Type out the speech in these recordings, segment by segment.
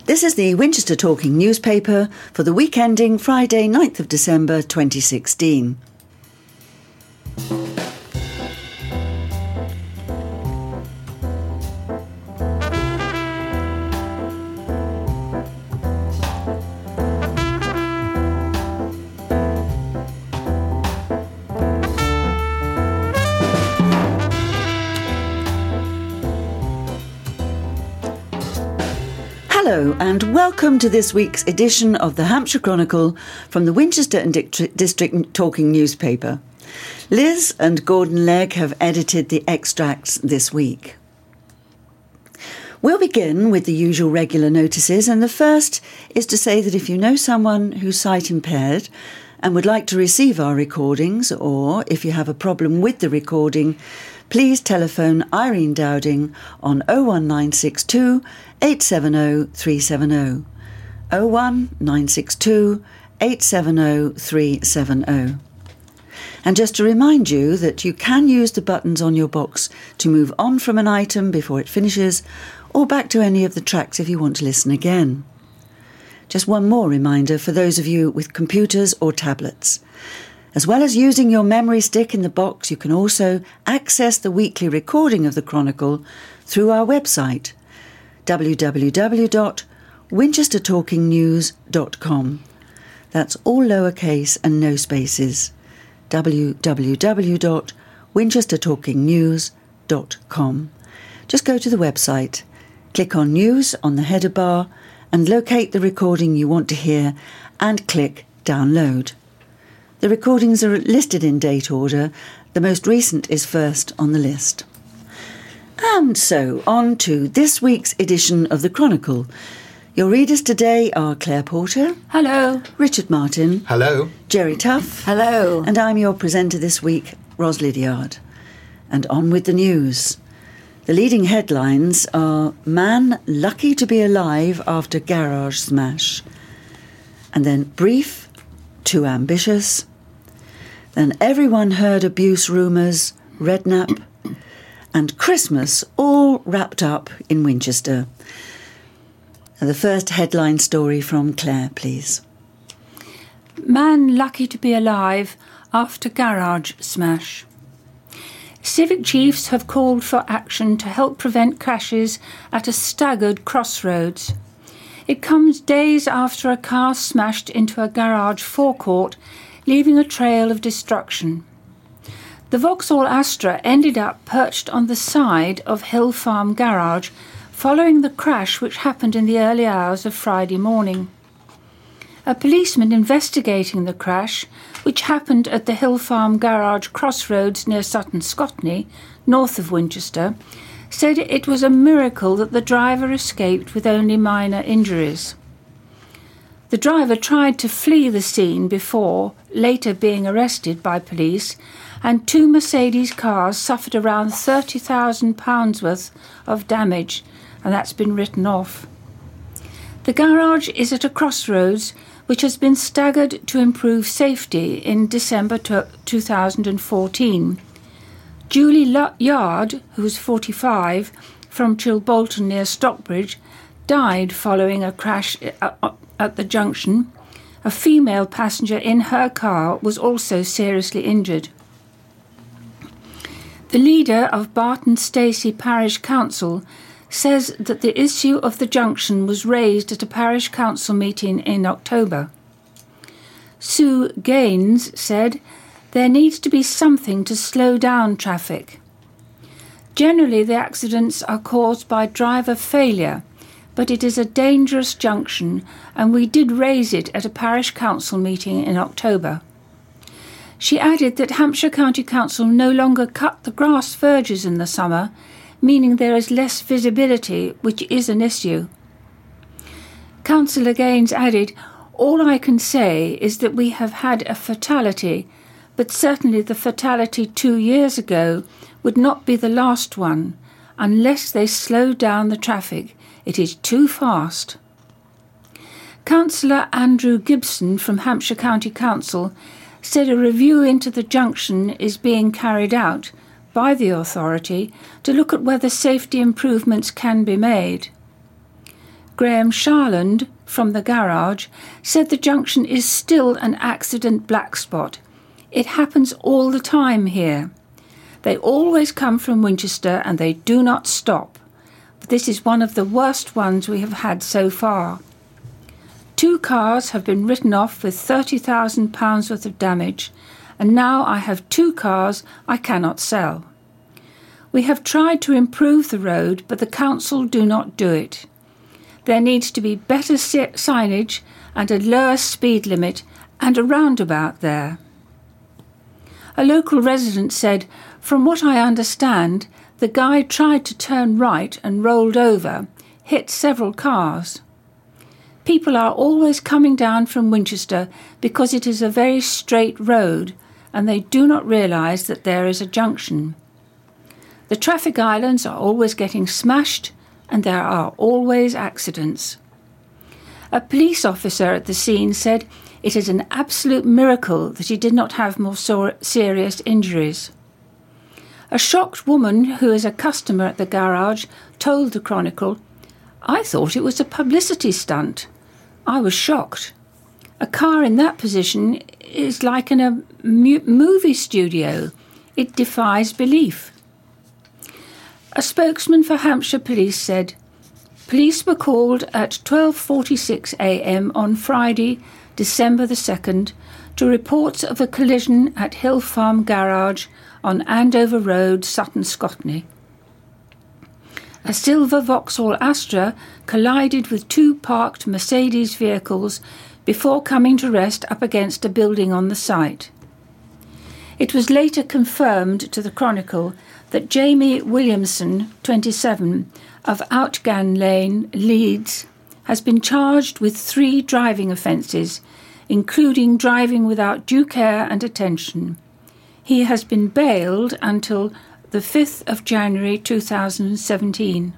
This is the Winchester Talking newspaper for the week ending Friday, 9th of December 2016. Hello and welcome to this week's edition of the Hampshire Chronicle from the Winchester and District Talking newspaper. Liz and Gordon Legg have edited the extracts this week. We'll begin with the usual regular notices, and the first is to say that if you know someone who's sight impaired and would like to receive our recordings, or if you have a problem with the recording, please telephone Irene Dowding on 01962 870 370. 01962 870 370. And just to remind you that you can use the buttons on your box to move on from an item before it finishes, or back to any of the tracks if you want to listen again. Just one more reminder for those of you with computers or tablets. As well as using your memory stick in the box, you can also access the weekly recording of the Chronicle through our website, www.winchestertalkingnews.com. That's all lowercase and no spaces. www.winchestertalkingnews.com. Just go to the website, click on News on the header bar, and locate the recording you want to hear and click Download. The recordings are listed in date order. The most recent is first on the list. And so, on to this week's edition of the Chronicle. Your readers today are Claire Porter. Hello. Richard Martin. Hello. Jerry Tuff. Hello. And I'm your presenter this week, Ros Lydiard. And on with the news. The leading headlines are Man lucky to be alive after garage smash. And then Brief, too ambitious. Then Everyone heard abuse rumours, Redknapp. And Christmas all wrapped up in Winchester. And the first headline story from Claire, please. Man lucky to be alive after garage smash. Civic chiefs have called for action to help prevent crashes at a staggered crossroads. It comes days after a car smashed into a garage forecourt, leaving a trail of destruction. The Vauxhall Astra ended up perched on the side of Hill Farm Garage following the crash which happened in the early hours of Friday morning. A policeman investigating the crash, which happened at the Hill Farm Garage crossroads near Sutton Scotney, north of Winchester, said it was a miracle that the driver escaped with only minor injuries. The driver tried to flee the scene before later being arrested by police, and two Mercedes cars suffered around £30,000 worth of damage, and that's been written off. The garage is at a crossroads which has been staggered to improve safety in December 2014. Julie Yard, who was 45, from Chilbolton near Stockbridge, died following a crash at the junction. A female passenger in her car was also seriously injured. The leader of Barton Stacey Parish Council says that the issue of the junction was raised at a parish council meeting in October. Sue Gaines said, "There needs to be something to slow down traffic. Generally, the accidents are caused by driver failure, but it is a dangerous junction, and we did raise it at a parish council meeting in October." She added that Hampshire County Council no longer cut the grass verges in the summer, meaning there is less visibility, which is an issue. Councillor Gaines added, "All I can say is that we have had a fatality, but certainly the fatality 2 years ago would not be the last one, unless they slow down the traffic. It is too fast." Councillor Andrew Gibson from Hampshire County Council said a review into the junction is being carried out by the authority to look at whether safety improvements can be made. Graham Sharland from the garage said the junction is still an accident black spot. It happens all the time here. They always come from Winchester and they do not stop. But this is one of the worst ones we have had so far. 2 cars have been written off with £30,000 worth of damage, and now I have 2 cars I cannot sell. We have tried to improve the road, but the council do not do it. There needs to be better signage and a lower speed limit and a roundabout there. A local resident said, "From what I understand, the guy tried to turn right and rolled over, hit several cars. People are always coming down from Winchester because it is a very straight road and they do not realise that there is a junction. The traffic islands are always getting smashed and there are always accidents." A police officer at the scene said it is an absolute miracle that he did not have more serious injuries. A shocked woman who is a customer at the garage told the Chronicle, "I thought it was a publicity stunt. I was shocked. A car in that position is like in a movie studio. It defies belief." A spokesman for Hampshire Police said, "Police were called at 12:46 a.m. on Friday, December the 2nd, to reports of a collision at Hill Farm Garage on Andover Road, Sutton, Scotney. A silver Vauxhall Astra collided with 2 parked Mercedes vehicles before coming to rest up against a building on the site." It was later confirmed to the Chronicle that Jamie Williamson, 27, of Outgan Lane, Leeds, has been charged with 3 driving offences, including driving without due care and attention. He has been bailed until the 5th of January 2017.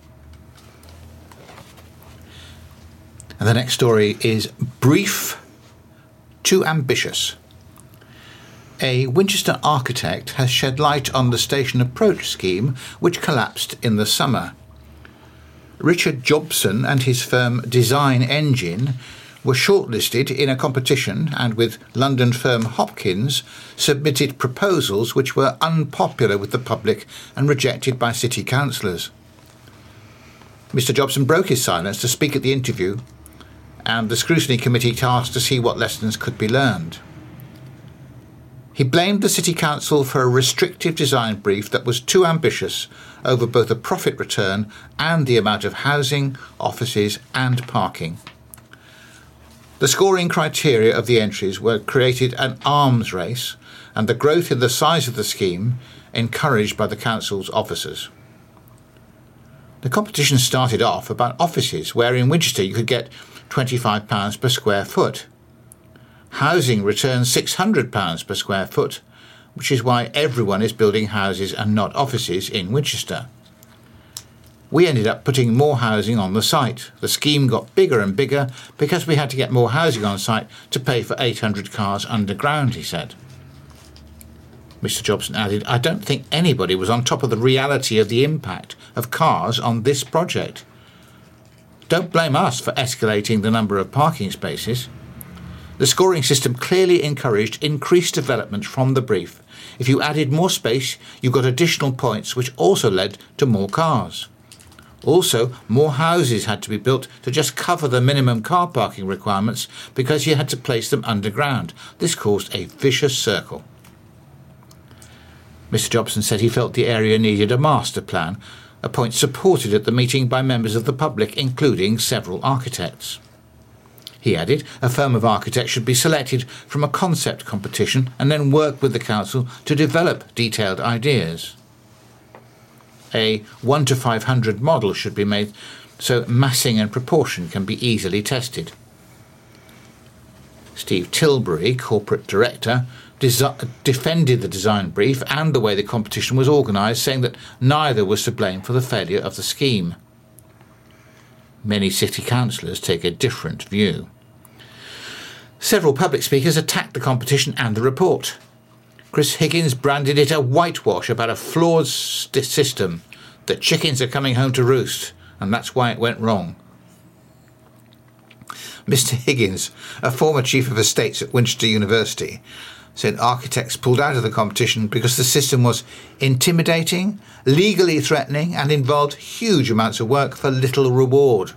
And the next story is brief, too ambitious. A Winchester architect has shed light on the station approach scheme which collapsed in the summer. Richard Jobson and his firm Design Engine were shortlisted in a competition and, with London firm Hopkins, submitted proposals which were unpopular with the public and rejected by city councillors. Mr. Jobson broke his silence to speak at the interview, and the scrutiny committee tasked to see what lessons could be learned. He blamed the City Council for a restrictive design brief that was too ambitious over both a profit return and the amount of housing, offices and parking. The scoring criteria of the entries were created an arms race, and the growth in the size of the scheme encouraged by the Council's officers. The competition started off about offices, where in Winchester you could get £25 per square foot. Housing returns £600 per square foot, which is why everyone is building houses and not offices in Winchester. We ended up putting more housing on the site. The scheme got bigger and bigger because we had to get more housing on site to pay for 800 cars underground, he said. Mr. Jobson added, "I don't think anybody was on top of the reality of the impact of cars on this project. Don't blame us for escalating the number of parking spaces. The scoring system clearly encouraged increased development from the brief. If you added more space, you got additional points, which also led to more cars. Also, more houses had to be built to just cover the minimum car parking requirements because you had to place them underground. This caused a vicious circle." Mr. Jobson said he felt the area needed a master plan, a point supported at the meeting by members of the public, including several architects. He added a firm of architects should be selected from a concept competition and then work with the council to develop detailed ideas. A 1 to 500 model should be made so massing and proportion can be easily tested. Steve Tilbury, corporate director, defended the design brief and the way the competition was organised, saying that neither was to blame for the failure of the scheme. Many city councillors take a different view. Several public speakers attacked the competition and the report. Chris Higgins branded it a whitewash about a flawed system, that chickens are coming home to roost, and that's why it went wrong. Mr. Higgins, a former Chief of Estates at Winchester University, said architects pulled out of the competition because the system was intimidating, legally threatening, and involved huge amounts of work for little reward.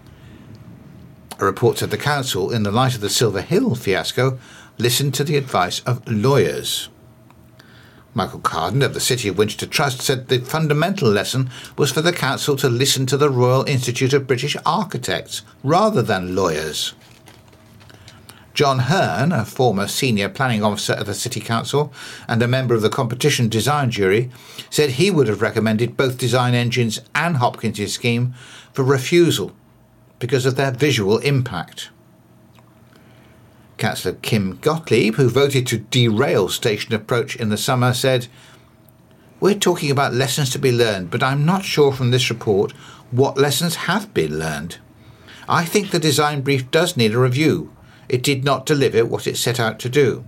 A report said the council, in the light of the Silver Hill fiasco, listened to the advice of lawyers. Michael Carden of the City of Winchester Trust said the fundamental lesson was for the council to listen to the Royal Institute of British Architects rather than lawyers. John Hearn, a former senior planning officer at the City Council and a member of the competition design jury, said he would have recommended both Design Engines and Hopkins' scheme for refusal because of their visual impact. Councillor Kim Gottlieb, who voted to derail station approach in the summer, said, "We're talking about lessons to be learned, but I'm not sure from this report what lessons have been learned. I think the design brief does need a review. It did not deliver what it set out to do."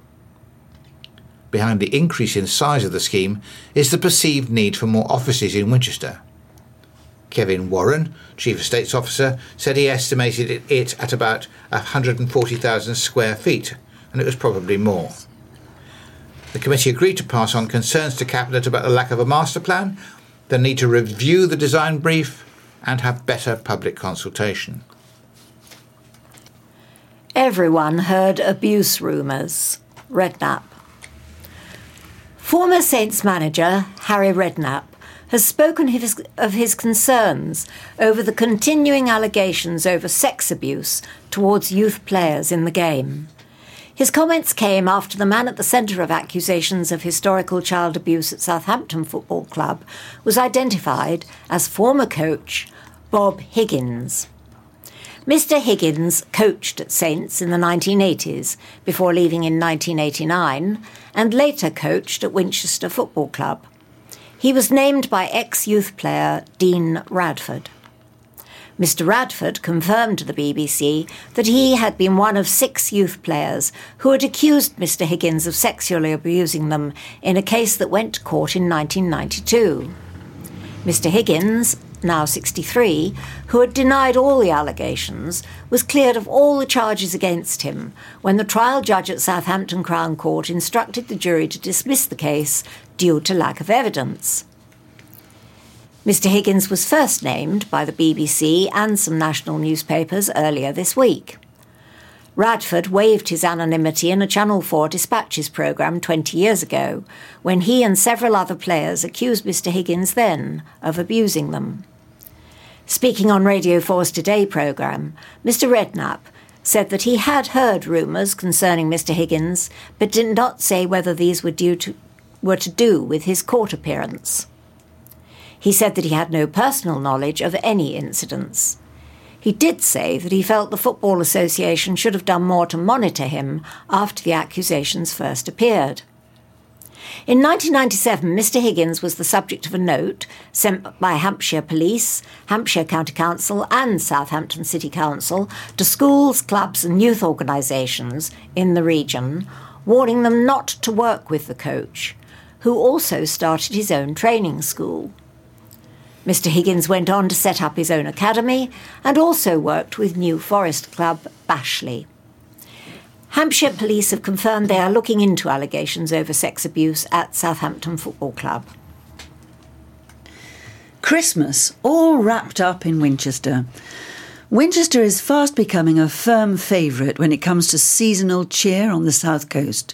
Behind the increase in size of the scheme is the perceived need for more offices in Winchester. Kevin Warren, Chief Estates Officer, said he estimated it at about 140,000 square feet, and it was probably more. The committee agreed to pass on concerns to Cabinet about the lack of a master plan, the need to review the design brief, and have better public consultation. Everyone heard abuse rumours. Redknapp. Former Saints manager Harry Redknapp has spoken of his concerns over the continuing allegations over sex abuse towards youth players in the game. His comments came after the man at the centre of accusations of historical child abuse at Southampton Football Club was identified as former coach Bob Higgins. Mr. Higgins coached at Saints in the 1980s before leaving in 1989 and later coached at Winchester Football Club. He was named by ex-youth player Dean Radford. Mr. Radford confirmed to the BBC that he had been one of 6 youth players who had accused Mr. Higgins of sexually abusing them in a case that went to court in 1992. Mr. Higgins, now 63, who had denied all the allegations, was cleared of all the charges against him when the trial judge at Southampton Crown Court instructed the jury to dismiss the case due to lack of evidence. Mr. Higgins was first named by the BBC and some national newspapers earlier this week. Radford waived his anonymity in a Channel 4 Dispatches programme 20 years ago, when he and several other players accused Mr. Higgins then of abusing them. Speaking on Radio 4's Today programme, Mr. Redknapp said that he had heard rumours concerning Mr. Higgins, but did not say whether these were to do with his court appearance. He said that he had no personal knowledge of any incidents. He did say that he felt the Football Association should have done more to monitor him after the accusations first appeared. In 1997, Mr. Higgins was the subject of a note sent by Hampshire Police, Hampshire County Council and Southampton City Council to schools, clubs and youth organisations in the region, warning them not to work with the coach, who also started his own training school. Mr. Higgins went on to set up his own academy and also worked with New Forest Club Bashley. Hampshire Police have confirmed they are looking into allegations over sex abuse at Southampton Football Club. Christmas, all wrapped up in Winchester. Winchester is fast becoming a firm favourite when it comes to seasonal cheer on the south coast.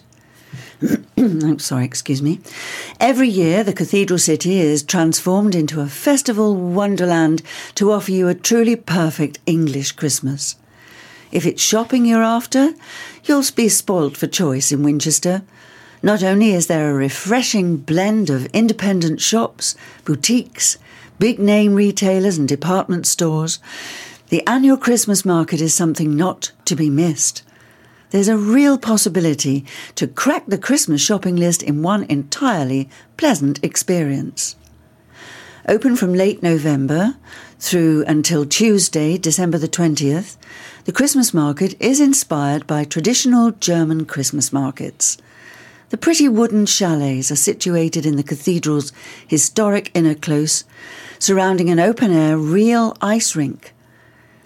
Every year, the cathedral city is transformed into a festival wonderland to offer you a truly perfect English Christmas. If it's shopping you're after, you'll be spoilt for choice in Winchester. Not only is there a refreshing blend of independent shops, boutiques, big-name retailers and department stores, the annual Christmas market is something not to be missed. There's a real possibility to crack the Christmas shopping list in one entirely pleasant experience. Open from late November through until Tuesday, December the 20th, the Christmas market is inspired by traditional German Christmas markets. The pretty wooden chalets are situated in the cathedral's historic inner close, surrounding an open-air real ice rink.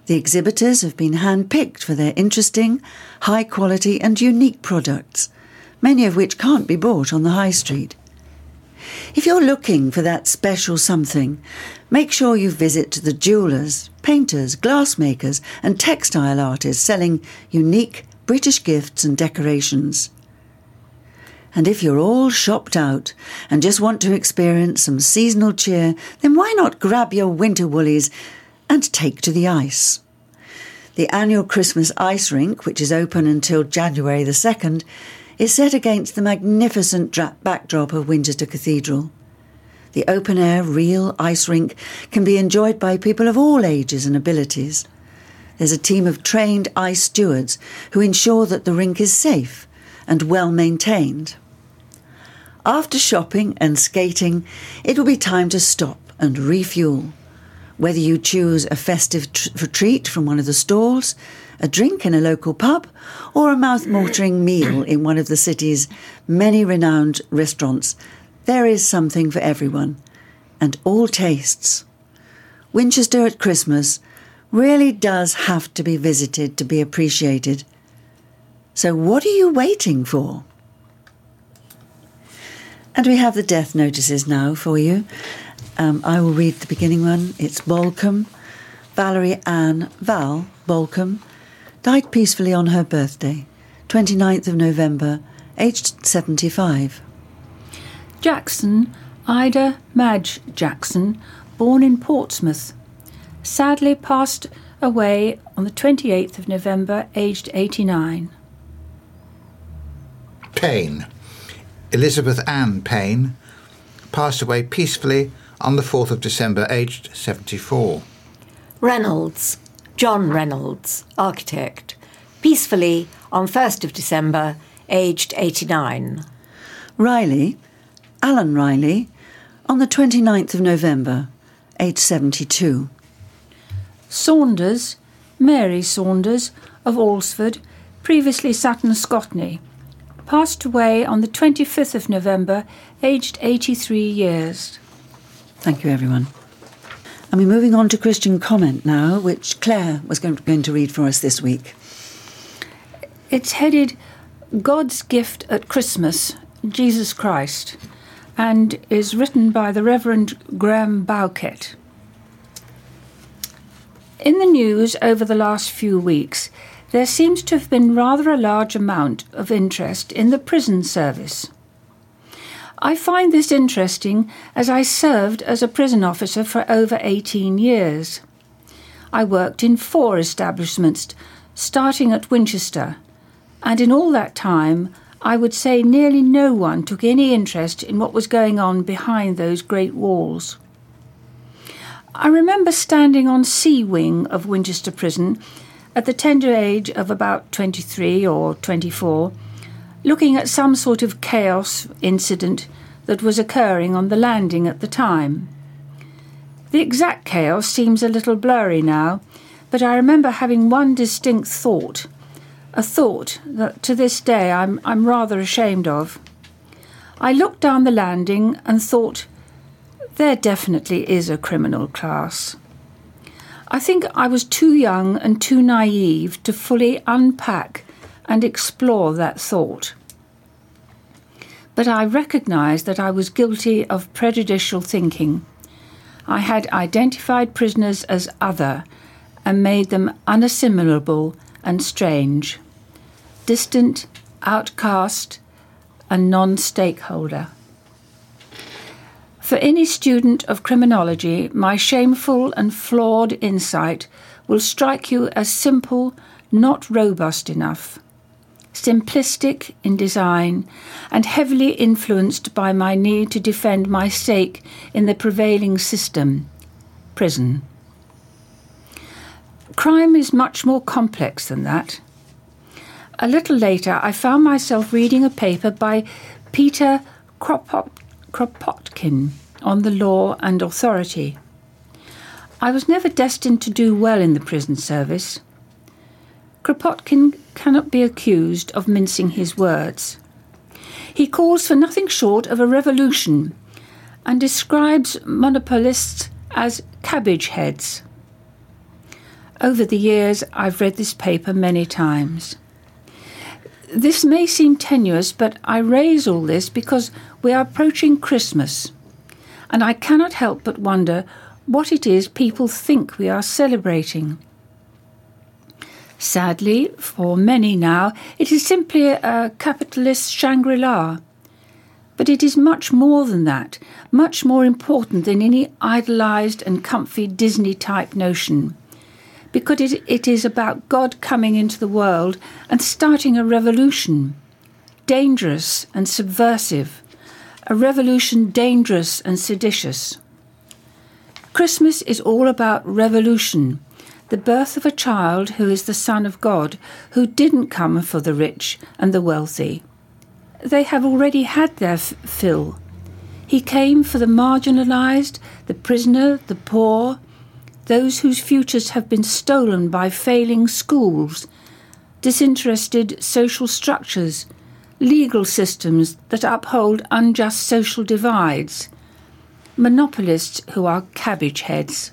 The exhibitors have been hand-picked for their interesting, high-quality and unique products, many of which can't be bought on the high street. If you're looking for that special something, make sure you visit the jewellers, painters, glassmakers and textile artists selling unique British gifts and decorations. And if you're all shopped out and just want to experience some seasonal cheer, then why not grab your winter woolies and take to the ice? The annual Christmas ice rink, which is open until January the 2nd, is set against the magnificent backdrop of Winchester Cathedral. The open-air real ice rink can be enjoyed by people of all ages and abilities. There's a team of trained ice stewards who ensure that the rink is safe and well maintained. After shopping and skating, it will be time to stop and refuel. Whether you choose a festive treat from one of the stalls, a drink in a local pub, or a mouth-watering meal in one of the city's many renowned restaurants, there is something for everyone, and all tastes. Winchester at Christmas really does have to be visited to be appreciated. So what are you waiting for? And we have the death notices now for you. I will read the beginning one. It's Bolcombe. Valerie Ann Val Bolcombe died peacefully on her birthday, 29th of November, aged 75. Jackson, Ida Madge Jackson, born in Portsmouth, sadly passed away on the 28th of November, aged 89. Payne. Elizabeth Ann Payne passed away peacefully on the 4th of December, aged 74. Reynolds, John Reynolds, architect, peacefully on 1st of December, aged 89. Riley, Alan Riley, on the 29th of November, aged 72. Saunders, Mary Saunders of Alresford, previously Sutton Scotney, passed away on the 25th of November, aged 83 years. Thank you, everyone. And we're moving on to Christian Comment now, which Claire was going to read for us this week. It's headed God's Gift at Christmas, Jesus Christ, and is written by the Reverend Graham Bowkett. In the news over the last few weeks, there seems to have been rather a large amount of interest in the prison service. I find this interesting as I served as a prison officer for over 18 years. I worked in 4 establishments, starting at Winchester, and in all that time I would say nearly no one took any interest in what was going on behind those great walls. I remember standing on C Wing of Winchester Prison at the tender age of about 23 or 24, looking at some sort of chaos incident that was occurring on the landing at the time. The exact chaos seems a little blurry now, but I remember having one distinct thought, a thought that to this day I'm rather ashamed of. I looked down the landing and thought, there definitely is a criminal class. I think I was too young and too naive to fully unpack and explore that thought. But I recognised that I was guilty of prejudicial thinking. I had identified prisoners as other and made them unassimilable and strange, distant, outcast, and non-stakeholder. For any student of criminology, my shameful and flawed insight will strike you as simple, not robust enough, simplistic in design, and heavily influenced by my need to defend my stake in the prevailing system, prison. Crime is much more complex than that. A little later, I found myself reading a paper by Peter Kropotkin on the law and authority. I was never destined to do well in the prison service. Kropotkin cannot be accused of mincing his words. He calls for nothing short of a revolution and describes monopolists as cabbage heads. Over the years, I've read this paper many times. This may seem tenuous, but I raise all this because we are approaching Christmas, and I cannot help but wonder what it is people think we are celebrating. Sadly, for many now, it is simply a capitalist Shangri-La. But it is much more than that, much more important than any idolised and comfy Disney-type notion, because it is about God coming into the world and starting a revolution, dangerous and subversive, a revolution dangerous and seditious. Christmas is all about revolution, the birth of a child who is the Son of God, who didn't come for the rich and the wealthy. They have already had their fill. He came for the marginalised, the prisoner, the poor, those whose futures have been stolen by failing schools, disinterested social structures, legal systems that uphold unjust social divides, monopolists who are cabbage heads.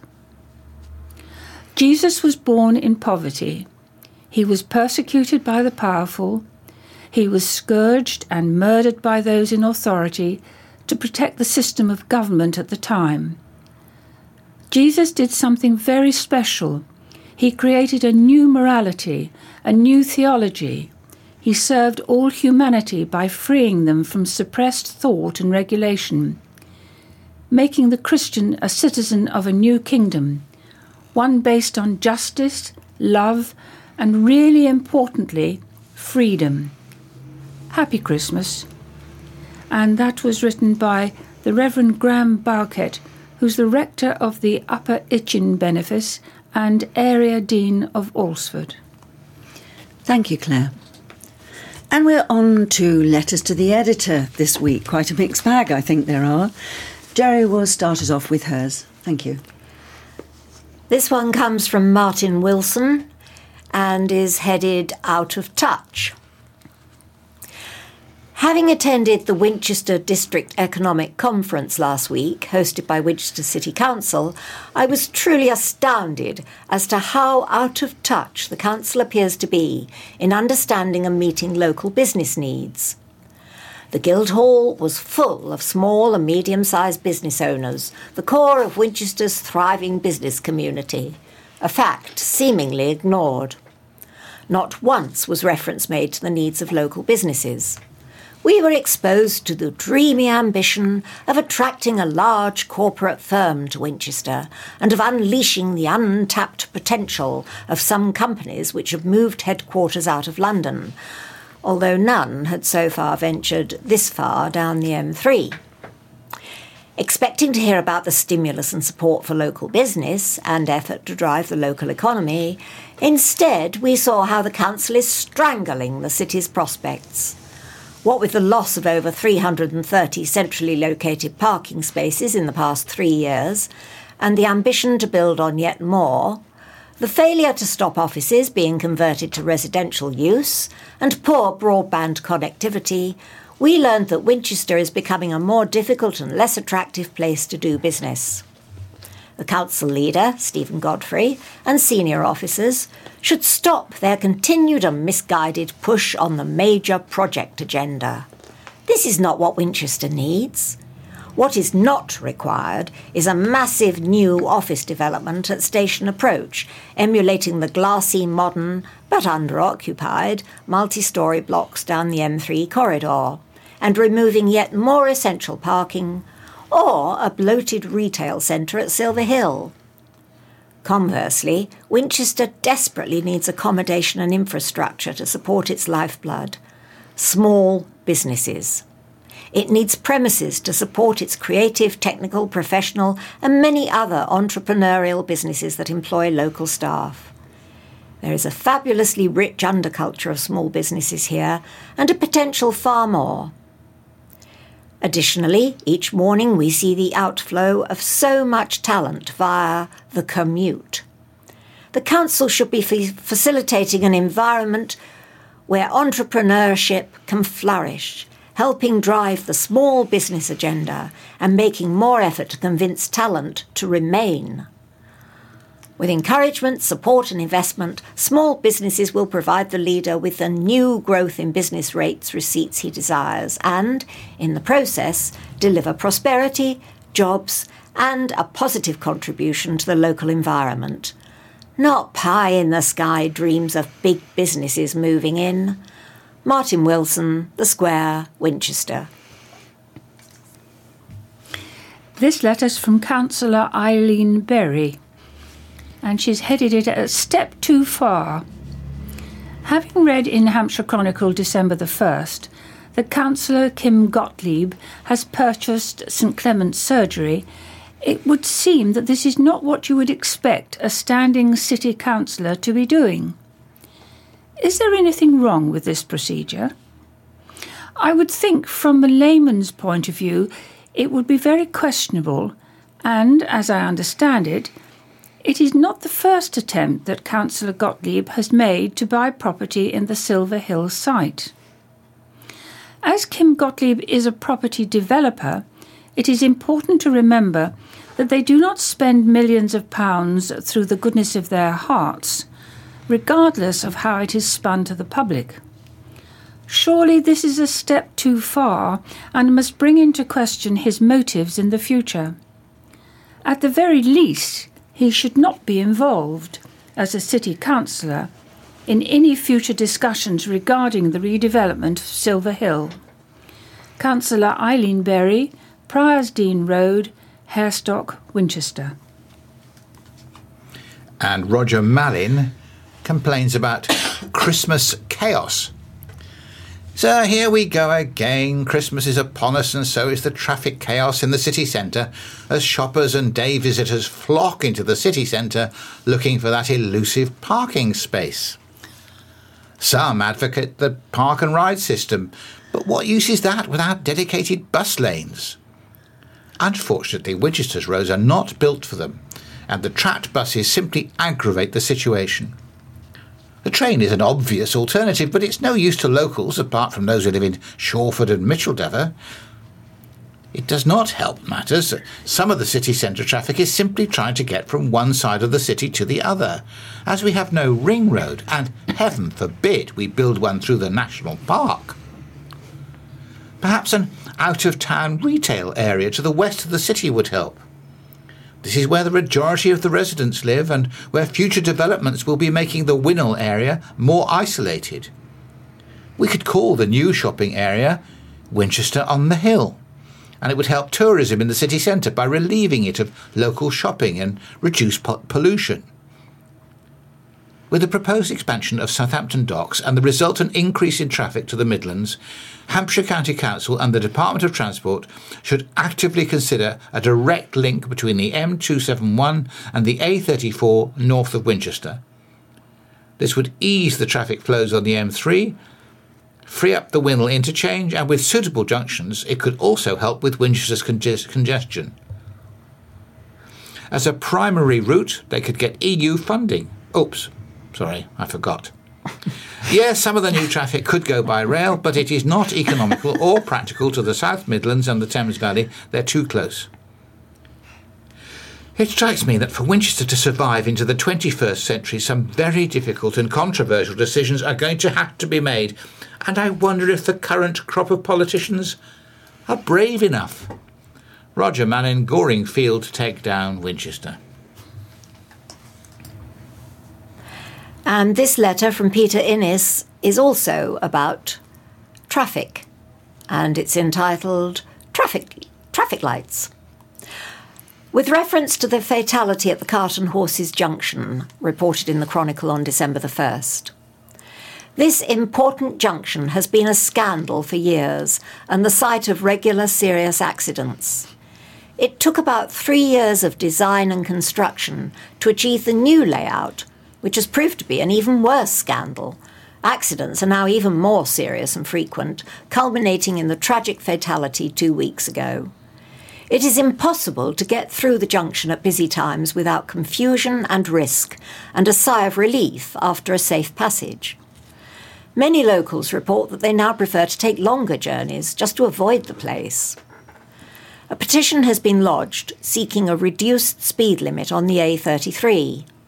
Jesus was born in poverty. He was persecuted by the powerful. He was scourged and murdered by those in authority to protect the system of government at the time. Jesus did something very special. He created a new morality, a new theology. He served all humanity by freeing them from suppressed thought and regulation, making the Christian a citizen of a new kingdom, one based on justice, love, and really importantly, freedom. Happy Christmas. And that was written by the Reverend Graham Bowkett, who's the rector of the Upper Itchen Benefice and area dean of Alresford. Thank you, Claire. And we're on to letters to the editor this week. Quite a mixed bag, I think there are. Jerry will start us off with hers. Thank you. This one comes from Martin Wilson and is headed Out of Touch. Having attended the Winchester District Economic Conference last week, hosted by Winchester City Council, I was truly astounded as to how out of touch the council appears to be in understanding and meeting local business needs. The Guildhall was full of small and medium-sized business owners, the core of Winchester's thriving business community, a fact seemingly ignored. Not once was reference made to the needs of local businesses. We were exposed to the dreamy ambition of attracting a large corporate firm to Winchester and of unleashing the untapped potential of some companies which have moved headquarters out of London, although none had so far ventured this far down the M3. Expecting to hear about the stimulus and support for local business and effort to drive the local economy, instead we saw how the council is strangling the city's prospects. What with the loss of over 330 centrally located parking spaces in the past 3 years, and the ambition to build on yet more, the failure to stop offices being converted to residential use, and poor broadband connectivity, we learned that Winchester is becoming a more difficult and less attractive place to do business. The council leader, Stephen Godfrey, and senior officers should stop their continued and misguided push on the major project agenda. This is not what Winchester needs. What is not required is a massive new office development at Station Approach, emulating the glassy, modern, but underoccupied, multi-storey blocks down the M3 corridor, and removing yet more essential parking, or a bloated retail centre at Silver Hill. Conversely, Winchester desperately needs accommodation and infrastructure to support its lifeblood: small businesses. It needs premises to support its creative, technical, professional, and many other entrepreneurial businesses that employ local staff. There is a fabulously rich underculture of small businesses here, and a potential far more. Additionally, each morning we see the outflow of so much talent via the commute. The council should be facilitating an environment where entrepreneurship can flourish, helping drive the small business agenda and making more effort to convince talent to remain. With encouragement, support and investment, small businesses will provide the leader with the new growth in business rates receipts he desires and, in the process, deliver prosperity, jobs and a positive contribution to the local environment. Not pie-in-the-sky dreams of big businesses moving in. Martin Wilson, The Square, Winchester. This letter's from Councillor Eileen Berry, and she's headed it a step too far. Having read in Hampshire Chronicle December the 1st that Councillor Kim Gottlieb has purchased St Clement's Surgery, it would seem that this is not what you would expect a standing city councillor to be doing. Is there anything wrong with this procedure? I would think from a layman's point of view it would be very questionable, and, as I understand it, it is not the first attempt that Councillor Gottlieb has made to buy property in the Silver Hill site. As Kim Gottlieb is a property developer, it is important to remember that they do not spend millions of pounds through the goodness of their hearts, regardless of how it is spun to the public. Surely this is a step too far and must bring into question his motives in the future. At the very least, he should not be involved, as a city councillor, in any future discussions regarding the redevelopment of Silver Hill. Councillor Eileen Berry, Priorsdean Road, Harestock, Winchester. And Roger Mallin complains about Christmas chaos. So here we go again. Christmas is upon us, and so is the traffic chaos in the city centre, as shoppers and day visitors flock into the city centre looking for that elusive parking space. Some advocate the park and ride system, but what use is that without dedicated bus lanes? Unfortunately, Winchester's roads are not built for them, and the tracked buses simply aggravate the situation. The train is an obvious alternative, but it's no use to locals apart from those who live in Shawford and Micheldever. It does not help matters. Some of the city centre traffic is simply trying to get from one side of the city to the other, as we have no ring road, and heaven forbid we build one through the national park. Perhaps an out-of-town retail area to the west of the city would help. This is where the majority of the residents live and where future developments will be making the Winnell area more isolated. We could call the new shopping area Winchester on the Hill, and it would help tourism in the city centre by relieving it of local shopping and reduce pollution. With the proposed expansion of Southampton Docks and the resultant increase in traffic to the Midlands, Hampshire County Council and the Department of Transport should actively consider a direct link between the M271 and the A34 north of Winchester. This would ease the traffic flows on the M3, free up the Winnell interchange, and with suitable junctions it could also help with Winchester's congestion. As a primary route, they could get EU funding. Oops. Sorry, I forgot. Yes, some of the new traffic could go by rail, but it is not economical or practical to the South Midlands and the Thames Valley. They're too close. It strikes me that for Winchester to survive into the 21st century, some very difficult and controversial decisions are going to have to be made, and I wonder if the current crop of politicians are brave enough. Roger Mallin, Goring Field, take down Winchester. And this letter from Peter Innes is also about traffic, and it's entitled Traffic Lights. With reference to the fatality at the Cart and Horses Junction, reported in the Chronicle on December the 1st. This important junction has been a scandal for years and the site of regular serious accidents. It took about 3 years of design and construction to achieve the new layout, which has proved to be an even worse scandal. Accidents are now even more serious and frequent, culminating in the tragic fatality 2 weeks ago. It is impossible to get through the junction at busy times without confusion and risk, and a sigh of relief after a safe passage. Many locals report that they now prefer to take longer journeys just to avoid the place. A petition has been lodged seeking a reduced speed limit on the A33.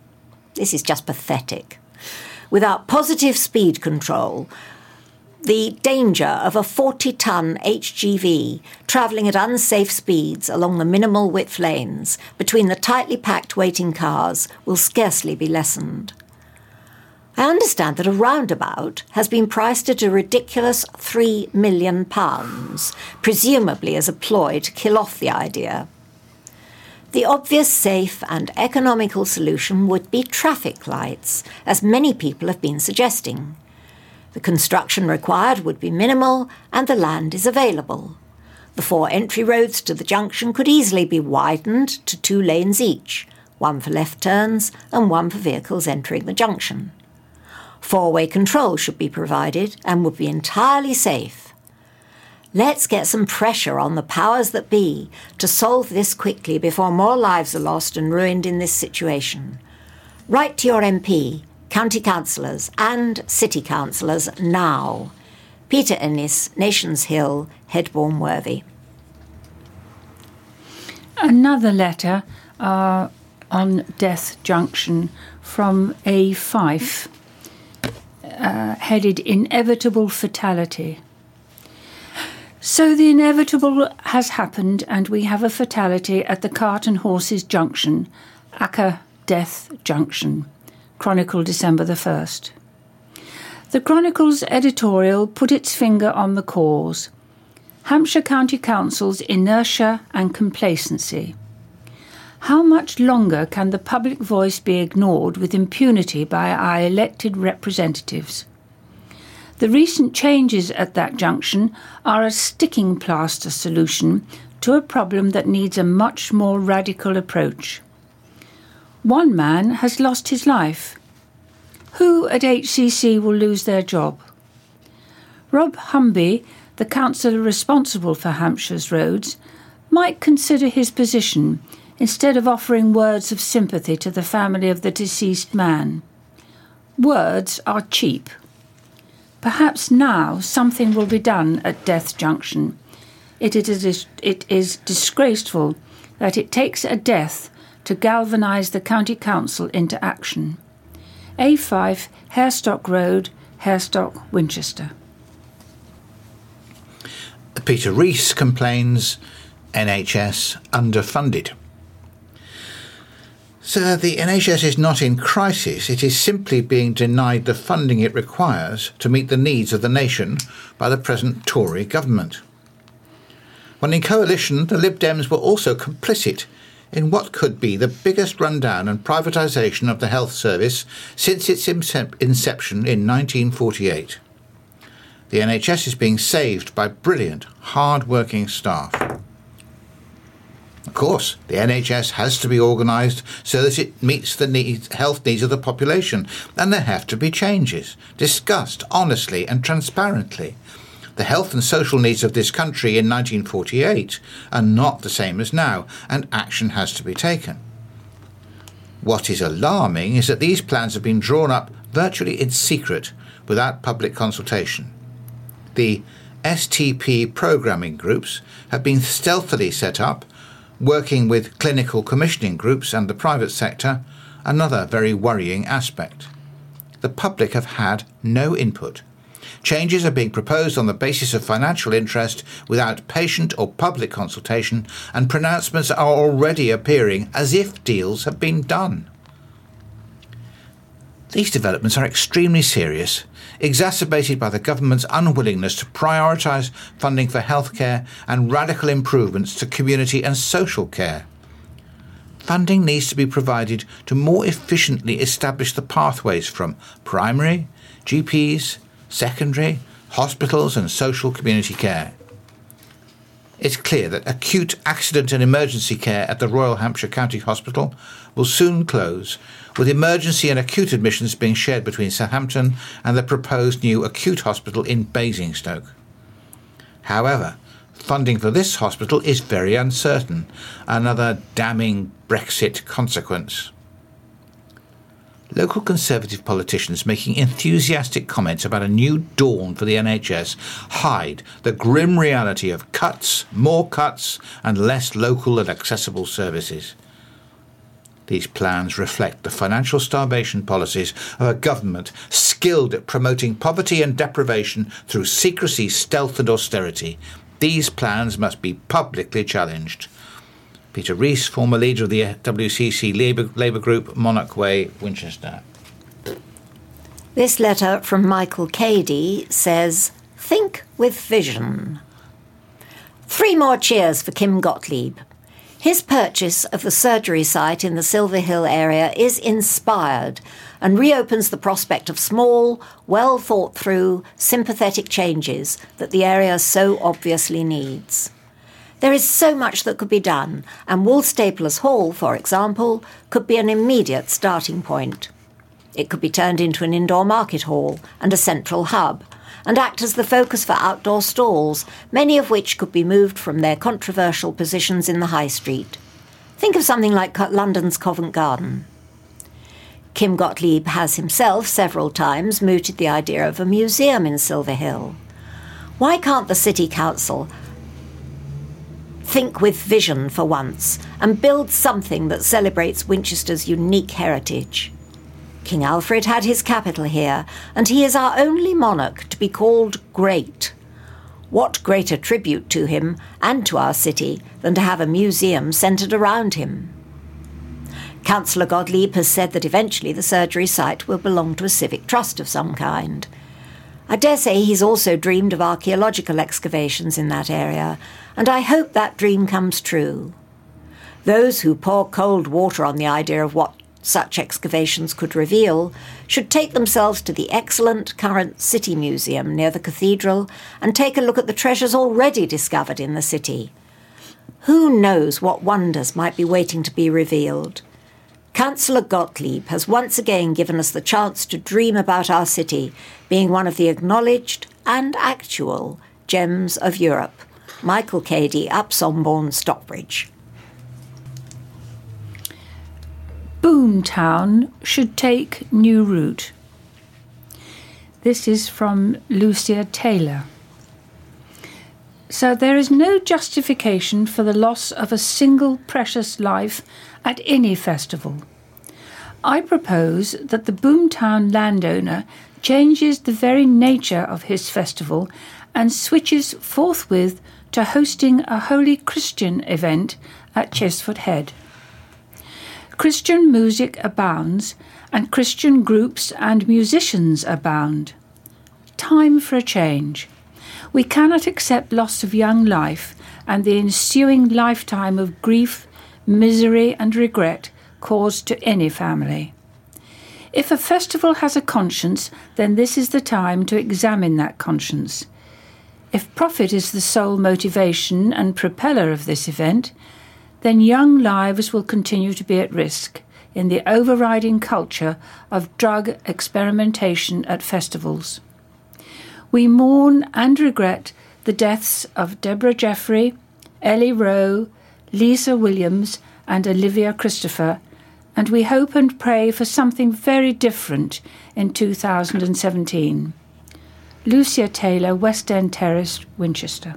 This is just pathetic. Without positive speed control, the danger of a 40-ton HGV travelling at unsafe speeds along the minimal width lanes between the tightly packed waiting cars will scarcely be lessened. I understand that a roundabout has been priced at a ridiculous £3 million, presumably as a ploy to kill off the idea. The obvious, safe and economical solution would be traffic lights, as many people have been suggesting. The construction required would be minimal and the land is available. The 4 entry roads to the junction could easily be widened to 2 lanes each, one for left turns and one for vehicles entering the junction. 4-way control should be provided and would be entirely safe. Let's get some pressure on the powers that be to solve this quickly before more lives are lost and ruined in this situation. Write to your MP, county councillors and city councillors now. Peter Ennis, Nations Hill, Headbourne Worthy. Another letter on Death Junction from A. Fife. Headed Inevitable Fatality. So the inevitable has happened and we have a fatality at the Cart and Horses Junction, Acker Death Junction. Chronicle, December the 1st. The Chronicle's editorial put its finger on the cause. Hampshire County Council's inertia and complacency. How much longer can the public voice be ignored with impunity by our elected representatives? The recent changes at that junction are a sticking plaster solution to a problem that needs a much more radical approach. One man has lost his life. Who at HCC will lose their job? Rob Humby, the councillor responsible for Hampshire's roads, might consider his position instead of offering words of sympathy to the family of the deceased man. Words are cheap. Perhaps now something will be done at Death Junction. It is disgraceful that it takes a death to galvanise the County Council into action. A5, Harestock Road, Harestock, Winchester. Peter Rees complains NHS underfunded. So the NHS is not in crisis, it is simply being denied the funding it requires to meet the needs of the nation by the present Tory government. When in coalition, the Lib Dems were also complicit in what could be the biggest rundown and privatisation of the health service since its inception in 1948. The NHS is being saved by brilliant, hard-working staff. Of course, the NHS has to be organised so that it meets the health needs of the population, and there have to be changes, discussed honestly and transparently. The health and social needs of this country in 1948 are not the same as now, and action has to be taken. What is alarming is that these plans have been drawn up virtually in secret, without public consultation. The STP programming groups have been stealthily set up, working with clinical commissioning groups and the private sector, another very worrying aspect. The public have had no input. Changes are being proposed on the basis of financial interest without patient or public consultation, and pronouncements are already appearing as if deals have been done. These developments are extremely serious, exacerbated by the government's unwillingness to prioritise funding for healthcare and radical improvements to community and social care. Funding needs to be provided to more efficiently establish the pathways from primary, GPs, secondary, hospitals and social community care. It's clear that acute accident and emergency care at the Royal Hampshire County Hospital will soon close, with emergency and acute admissions being shared between Southampton and the proposed new acute hospital in Basingstoke. However, funding for this hospital is very uncertain, another damning Brexit consequence. Local Conservative politicians making enthusiastic comments about a new dawn for the NHS hide the grim reality of cuts, more cuts, and less local and accessible services. These plans reflect the financial starvation policies of a government skilled at promoting poverty and deprivation through secrecy, stealth and austerity. These plans must be publicly challenged. Peter Rees, former leader of the WCC Labour Group, Monarch Way, Winchester. This letter from Michael Cady says, "Think with vision." 3 more cheers for Kim Gottlieb. His purchase of the surgery site in the Silver Hill area is inspired and reopens the prospect of small, well-thought-through, sympathetic changes that the area so obviously needs. There is so much that could be done, and Woolstaplers Hall, for example, could be an immediate starting point. It could be turned into an indoor market hall and a central hub, and act as the focus for outdoor stalls, many of which could be moved from their controversial positions in the High Street. Think of something like London's Covent Garden. Kim Gottlieb has himself several times mooted the idea of a museum in Silver Hill. Why can't the City Council think with vision for once and build something that celebrates Winchester's unique heritage? King Alfred had his capital here, and he is our only monarch to be called great. What greater tribute to him and to our city than to have a museum centred around him? Councillor Gottlieb has said that eventually the surgery site will belong to a civic trust of some kind. I dare say he's also dreamed of archaeological excavations in that area, and I hope that dream comes true. Those who pour cold water on the idea of what such excavations could reveal should take themselves to the excellent current City Museum near the cathedral and take a look at the treasures already discovered in the city. Who knows what wonders might be waiting to be revealed? Councillor Gottlieb has once again given us the chance to dream about our city being one of the acknowledged and actual gems of Europe. Michael Cady, Upsombourne, Stockbridge. Boomtown should take new route. This is from Lucia Taylor. So there is no justification for the loss of a single precious life at any festival. I propose that the Boomtown landowner changes the very nature of his festival and switches forthwith to hosting a Holy Christian event at Chesford Head. Christian music abounds, and Christian groups and musicians abound. Time for a change. We cannot accept loss of young life and the ensuing lifetime of grief, misery and regret caused to any family. If a festival has a conscience, then this is the time to examine that conscience. If profit is the sole motivation and propeller of this event, then young lives will continue to be at risk in the overriding culture of drug experimentation at festivals. We mourn and regret the deaths of Deborah Jeffrey, Ellie Rowe, Lisa Williams and Olivia Christopher, and we hope and pray for something very different in 2017. Lucia Taylor, West End Terrace, Winchester.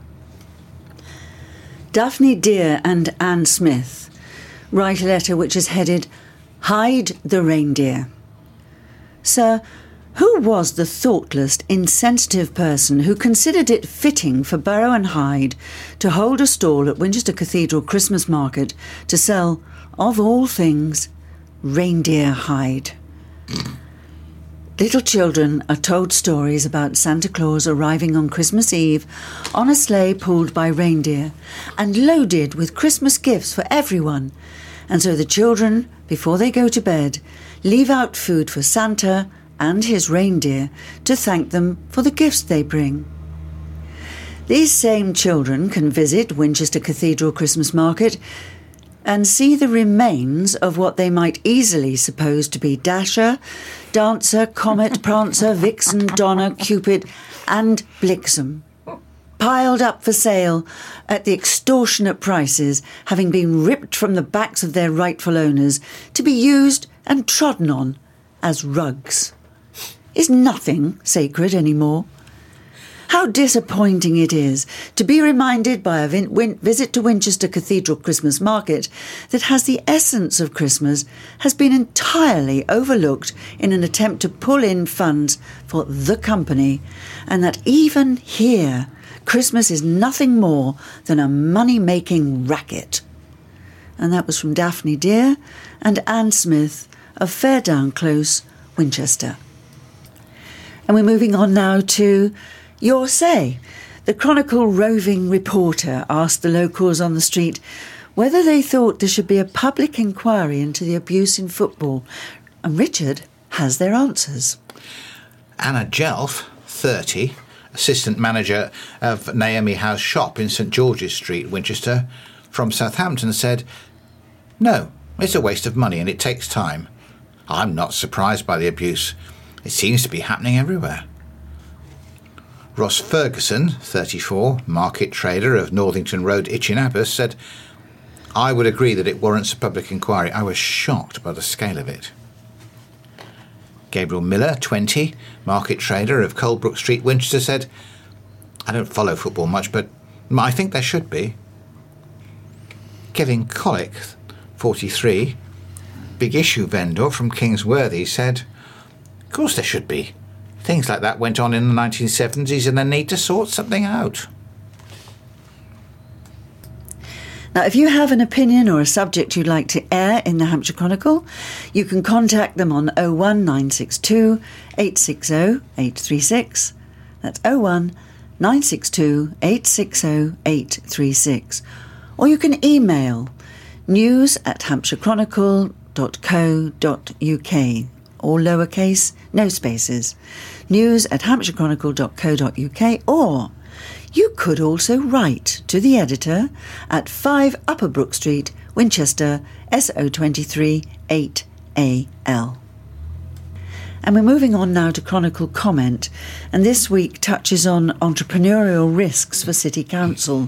Daphne Deer and Anne Smith write a letter which is headed, "Hyde the Reindeer." Sir, who was the thoughtless, insensitive person who considered it fitting for Burrow and Hyde to hold a stall at Winchester Cathedral Christmas market to sell, of all things, reindeer hide? Little children are told stories about Santa Claus arriving on Christmas Eve on a sleigh pulled by reindeer and loaded with Christmas gifts for everyone. And so the children, before they go to bed, leave out food for Santa and his reindeer to thank them for the gifts they bring. These same children can visit Winchester Cathedral Christmas Market and see the remains of what they might easily suppose to be Dasher, Dancer, Comet, Prancer, Vixen, Donner, Cupid and Blixen, piled up for sale at the extortionate prices, having been ripped from the backs of their rightful owners to be used and trodden on as rugs. Is nothing sacred anymore? How disappointing it is to be reminded by a visit to Winchester Cathedral Christmas Market that has the essence of Christmas has been entirely overlooked in an attempt to pull in funds for the company, and that even here, Christmas is nothing more than a money-making racket. And that was from Daphne Deer and Anne Smith of Fairdown Close, Winchester. And we're moving on now to Your Say. The Chronicle roving reporter asked the locals on the street whether they thought there should be a public inquiry into the abuse in football. And Richard has their answers. Anna Jelf, 30, assistant manager of Naomi House shop in St George's Street, Winchester, from Southampton, said, "No, it's a waste of money and it takes time. I'm not surprised by the abuse. It seems to be happening everywhere." Ross Ferguson, 34, market trader of Northington Road, Itchin Abbas, said, "I would agree that it warrants a public inquiry. I was shocked by the scale of it." Gabriel Miller, 20, market trader of Colebrook Street, Winchester, said, "I don't follow football much, but I think there should be." Kevin Collick, 43, big issue vendor from Kingsworthy, said, "Of course there should be. Things like that went on in the 1970s and they need to sort something out." Now, if you have an opinion or a subject you'd like to air in the Hampshire Chronicle, you can contact them on 01962 860 836. That's 01962 860 836. Or you can email news@hampshirechronicle.co.uk. All lowercase, no spaces. news@hampshirechronicle.co.uk. Or you could also write to the editor at 5 Upper Brook Street, Winchester, SO23 8AL. And we're moving on now to Chronicle Comment, and this week touches on entrepreneurial risks for City Council.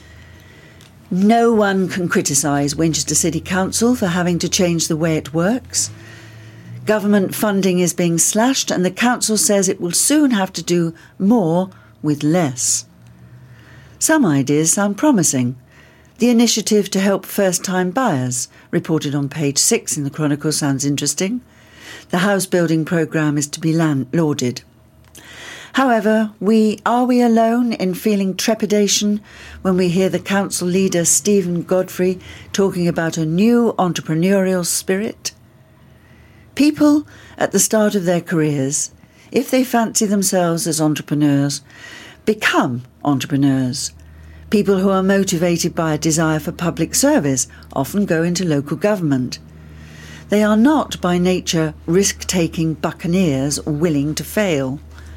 No one can criticise Winchester City Council for having to change the way it works. Government funding is being slashed, and the council says it will soon have to do more with less. Some ideas sound promising. The initiative to help first-time buyers, reported on page 6 in the Chronicle, sounds interesting. The house building programme is to be lauded. However, are we alone in feeling trepidation when we hear the council leader Stephen Godfrey talking about a new entrepreneurial spirit? People at the start of their careers, if they fancy themselves as entrepreneurs, become entrepreneurs. People who are motivated by a desire for public service often go into local government. They are not by nature risk-taking buccaneers willing to fail.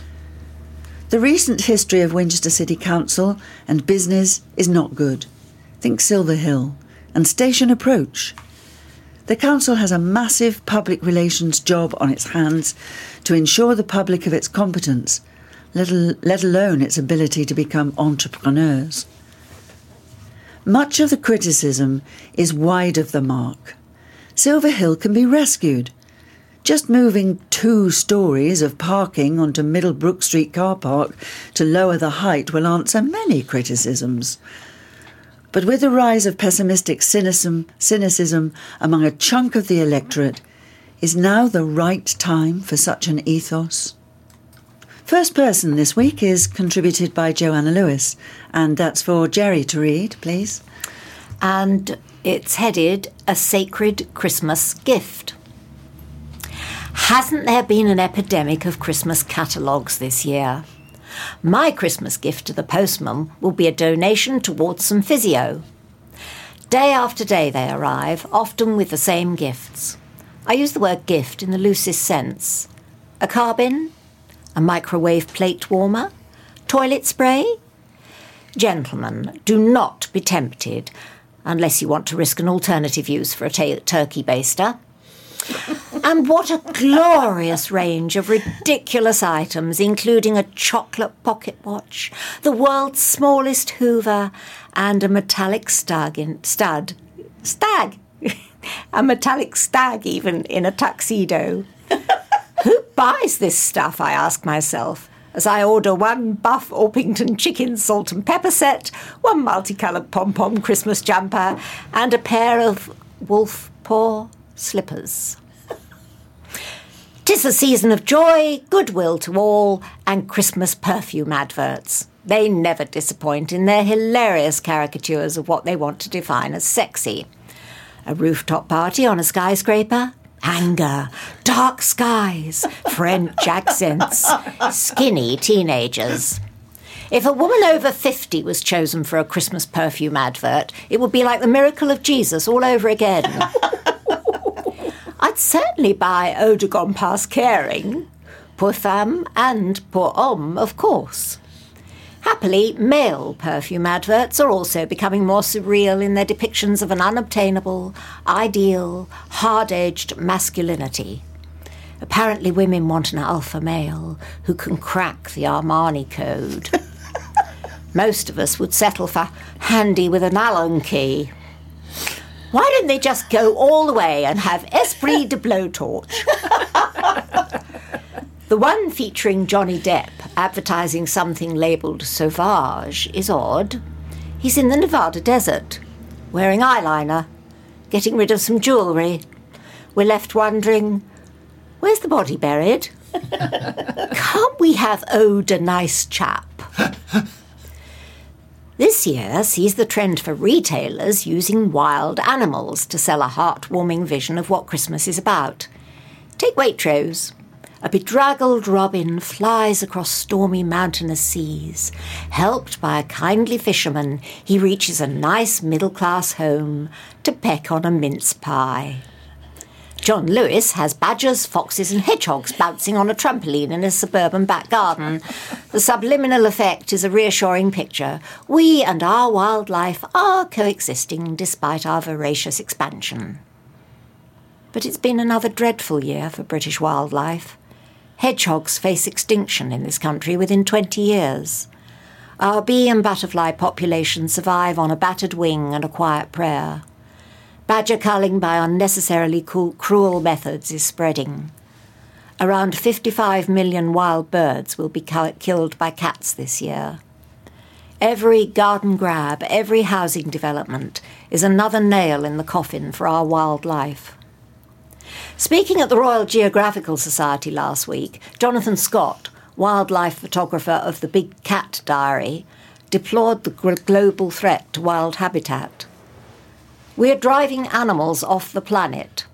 The recent history of Winchester City Council and business is not good. Think Silver Hill and Station Approach. The council has a massive public relations job on its hands to ensure the public of its competence, let alone its ability to become entrepreneurs. Much of the criticism is wide of the mark. Silver Hill can be rescued. Just moving 2 stories of parking onto Middlebrook Street car park to lower the height will answer many criticisms. But with the rise of pessimistic cynicism among a chunk of the electorate, is now the right time for such an ethos? First person this week is contributed by Joanna Lewis, and that's for Jerry to read, please. And it's headed A Sacred Christmas Gift. Hasn't there been an epidemic of Christmas catalogues this year? My Christmas gift to the postman will be a donation towards some physio. Day after day they arrive, often with the same gifts. I use the word gift in the loosest sense. A carbine? A microwave plate warmer? Toilet spray? Gentlemen, do not be tempted, unless you want to risk an alternative use for a turkey baster. And what a glorious range of ridiculous items, including a chocolate pocket watch, the world's smallest Hoover, and a metallic stag, a metallic stag even, in a tuxedo. Who buys this stuff, I ask myself? as I order one buff Orpington chicken salt and pepper set, one multicoloured pom-pom Christmas jumper, and a pair of wolf paw slippers. 'Tis the season of joy, goodwill to all, and Christmas perfume adverts. They never disappoint in their hilarious caricatures of what they want to define as sexy. A rooftop party on a skyscraper? Anger, dark skies, French accents, skinny teenagers. If a woman over 50 was chosen for a Christmas perfume advert, it would be like the miracle of Jesus all over again. I'd certainly buy Eau de Gomme Past Caring, Pour Femme and Pour Homme, of course. Happily, male perfume adverts are also becoming more surreal in their depictions of an unobtainable, ideal, hard-edged masculinity. Apparently women want an alpha male who can crack the Armani code. Most of us would settle for handy with an Allen key. Why don't they just go all the way and have Esprit de Blowtorch? The one featuring Johnny Depp advertising something labelled Sauvage is odd. He's in the Nevada desert, wearing eyeliner, getting rid of some jewellery. We're left wondering, where's the body buried? Can't we have Ode a Nice Chap? This year sees the trend for retailers using wild animals to sell a heartwarming vision of what Christmas is about. Take Waitrose. A bedraggled robin flies across stormy mountainous seas. Helped by a kindly fisherman, he reaches a nice middle-class home to peck on a mince pie. John Lewis has badgers, foxes and hedgehogs bouncing on a trampoline in a suburban back garden. The subliminal effect is a reassuring picture. We and our wildlife are coexisting despite our voracious expansion. But it's been another dreadful year for British wildlife. Hedgehogs face extinction in this country within 20 years. Our bee and butterfly populations survive on a battered wing and a quiet prayer. Badger culling by unnecessarily cruel methods is spreading. Around 55 million wild birds will be killed by cats this year. Every garden grab, every housing development is another nail in the coffin for our wildlife. Speaking at the Royal Geographical Society last week, Jonathan Scott, wildlife photographer of the Big Cat Diary, deplored the global threat to wild habitat. We are driving animals off the planet.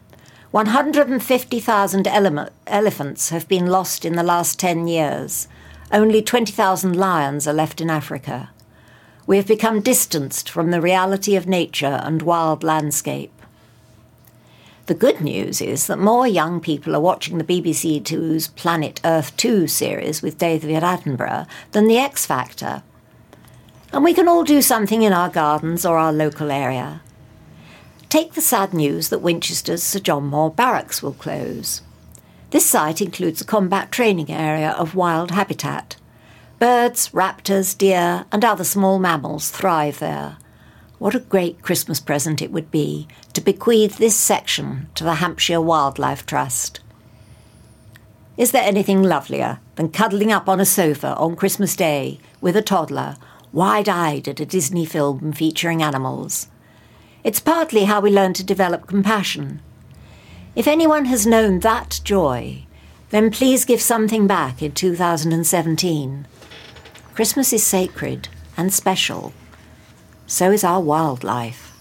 150,000 elephants have been lost in the last 10 years. Only 20,000 lions are left in Africa. We have become distanced from the reality of nature and wild landscape. The good news is that more young people are watching the BBC Two's Planet Earth 2 series with David Attenborough than The X Factor. And we can all do something in our gardens or our local area. Take the sad news that Winchester's Sir John Moore Barracks will close. This site includes a combat training area of wild habitat. Birds, raptors, deer and other small mammals thrive there. What a great Christmas present it would be to bequeath this section to the Hampshire Wildlife Trust. Is there anything lovelier than cuddling up on a sofa on Christmas Day with a toddler, wide-eyed at a Disney film featuring animals? It's partly how we learn to develop compassion. If anyone has known that joy, then please give something back in 2017. Christmas is sacred and special. So is our wildlife.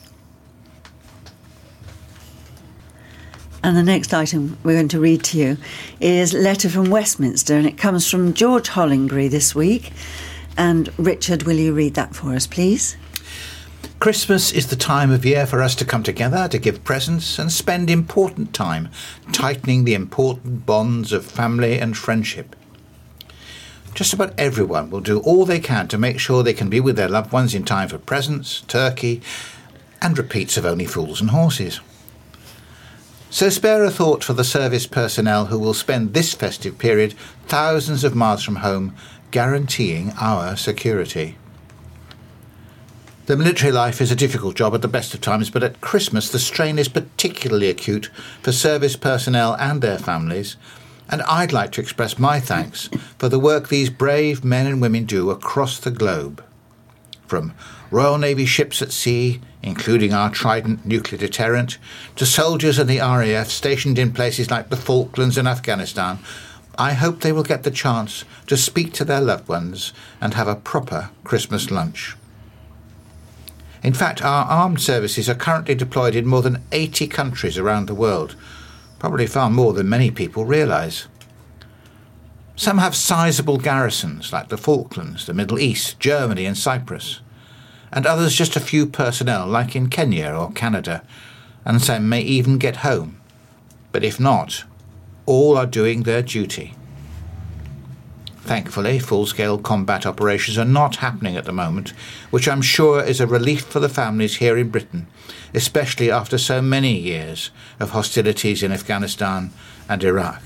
And the next item we're going to read to you is a letter from Westminster, and it comes from George Hollingbury this week. And Richard, will you read that for us, please? Christmas is the time of year for us to come together, to give presents and spend important time tightening the important bonds of family and friendship. Just about everyone will do all they can to make sure they can be with their loved ones in time for presents, turkey, and repeats of Only Fools and Horses. So spare a thought for the service personnel who will spend this festive period thousands of miles from home, guaranteeing our security. The military life is a difficult job at the best of times, but at Christmas the strain is particularly acute for service personnel and their families, And I'd like to express my thanks for the work these brave men and women do across the globe. From Royal Navy ships at sea, including our Trident nuclear deterrent, to soldiers in the RAF stationed in places like the Falklands and Afghanistan, I hope they will get the chance to speak to their loved ones and have a proper Christmas lunch. In fact, our armed services are currently deployed in more than 80 countries around the world, probably far more than many people realise. Some have sizable garrisons like the Falklands, the Middle East, Germany and Cyprus, and others just a few personnel like in Kenya or Canada, and some may even get home. But if not, all are doing their duty. Thankfully, full-scale combat operations are not happening at the moment, which I'm sure is a relief for the families here in Britain, especially after so many years of hostilities in Afghanistan and Iraq.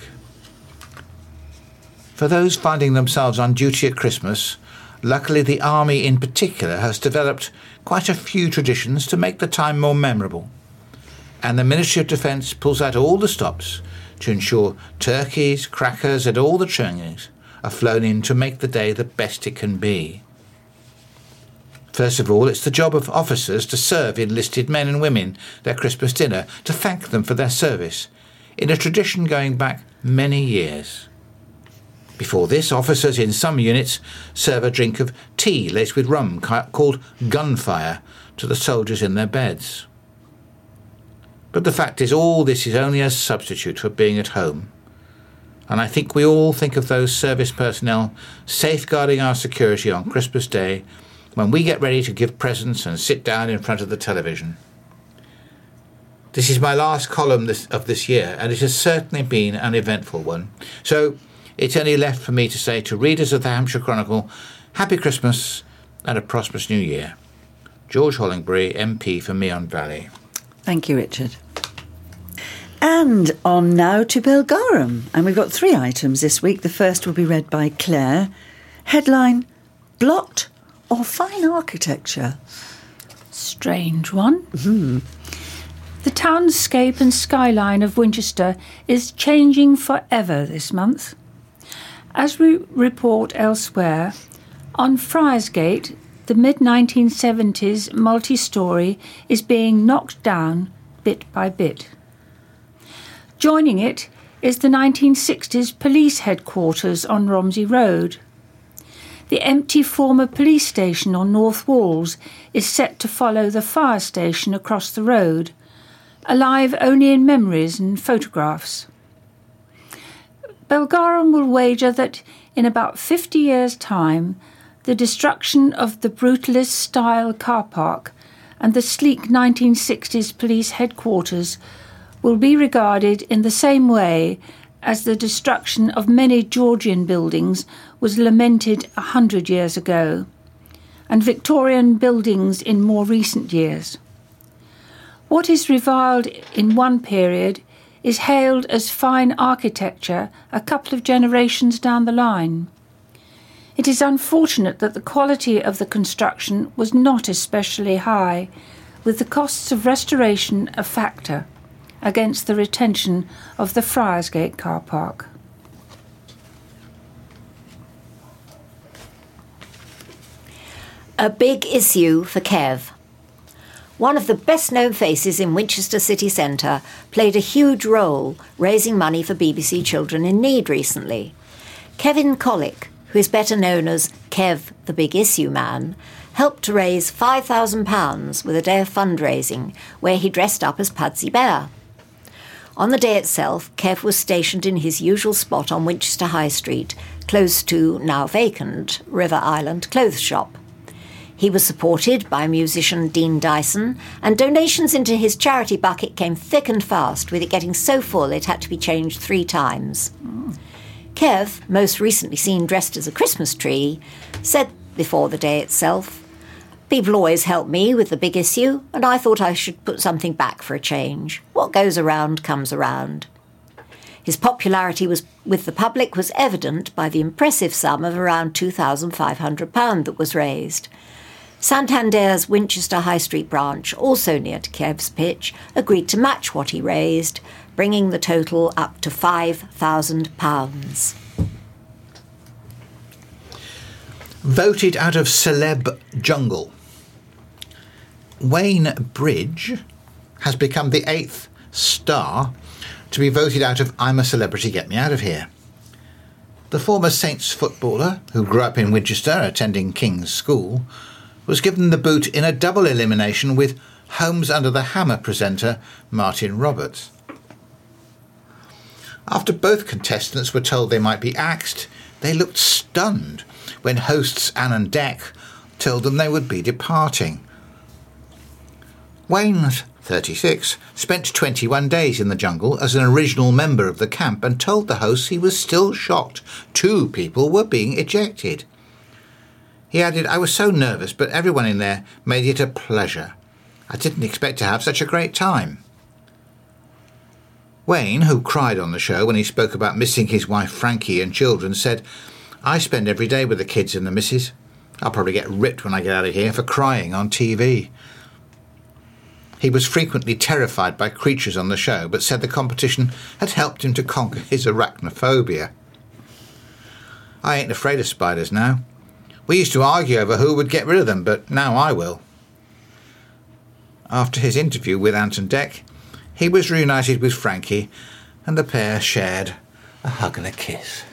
For those finding themselves on duty at Christmas, luckily the Army in particular has developed quite a few traditions to make the time more memorable, and the Ministry of Defence pulls out all the stops to ensure turkeys, crackers and all the trimmings are flown in to make the day the best it can be. First of all, it's the job of officers to serve enlisted men and women their Christmas dinner to thank them for their service, in a tradition going back many years. Before this, officers in some units serve a drink of tea laced with rum called gunfire to the soldiers in their beds. But the fact is, all this is only a substitute for being at home. And I think we all think of those service personnel safeguarding our security on Christmas Day when we get ready to give presents and sit down in front of the television. This is my last column of this year, and it has certainly been an eventful one. So it's only left for me to say to readers of the Hampshire Chronicle, Happy Christmas and a prosperous New Year. George Hollingbury, MP for Meon Valley. Thank you, Richard. And on now to Belgarum. And we've got 3 items this week. The first will be read by Claire. Headline, Blot or Fine Architecture? Strange one. The townscape and skyline of Winchester is changing forever this month. As we report elsewhere, on Friarsgate, the mid-1970s multi-storey is being knocked down bit by bit. Joining it is the 1960s police headquarters on Romsey Road. The empty former police station on North Walls is set to follow the fire station across the road, alive only in memories and photographs. Belgarum will wager that in about 50 years' time, the destruction of the brutalist-style car park and the sleek 1960s police headquarters will be regarded in the same way as the destruction of many Georgian buildings was lamented 100 years ago, and Victorian buildings in more recent years. What is reviled in one period is hailed as fine architecture a couple of generations down the line. It is unfortunate that the quality of the construction was not especially high, with the costs of restoration a factor against the retention of the Friarsgate car park. A big issue for Kev. One of the best-known faces in Winchester city centre played a huge role raising money for BBC Children in Need recently. Kevin Collick, who is better known as Kev the Big Issue Man, helped to raise £5,000 with a day of fundraising where he dressed up as Pudsey Bear. On the day itself, Kev was stationed in his usual spot on Winchester High Street, close to, now vacant, River Island Clothes Shop. He was supported by musician Dean Dyson, and donations into his charity bucket came thick and fast, with it getting so full it had to be changed 3 times. Kev, most recently seen dressed as a Christmas tree, said before the day itself, "People always help me with the big issue, and I thought I should put something back for a change. What goes around comes around." His popularity with the public was evident by the impressive sum of around £2,500 that was raised. Santander's Winchester High Street branch, also near to Kev's pitch, agreed to match what he raised, bringing the total up to £5,000. Voted out of celeb jungle. Wayne Bridge has become the 8th star to be voted out of I'm a Celebrity, Get Me Out of Here. The former Saints footballer, who grew up in Winchester attending King's School, was given the boot in a double elimination with Homes Under the Hammer presenter Martin Roberts. After both contestants were told they might be axed, they looked stunned when hosts Anne and Dec told them they would be departing. Wayne, 36, spent 21 days in the jungle as an original member of the camp and told the hosts he was still shocked 2 people were being ejected. He added, "I was so nervous, but everyone in there made it a pleasure. I didn't expect to have such a great time." Wayne, who cried on the show when he spoke about missing his wife Frankie and children, said, "I spend every day with the kids and the missus. I'll probably get ripped when I get out of here for crying on TV." He was frequently terrified by creatures on the show, but said the competition had helped him to conquer his arachnophobia. "I ain't afraid of spiders now. We used to argue over who would get rid of them, but now I will." After his interview with Ant and Dec, he was reunited with Frankie, and the pair shared a hug and a kiss.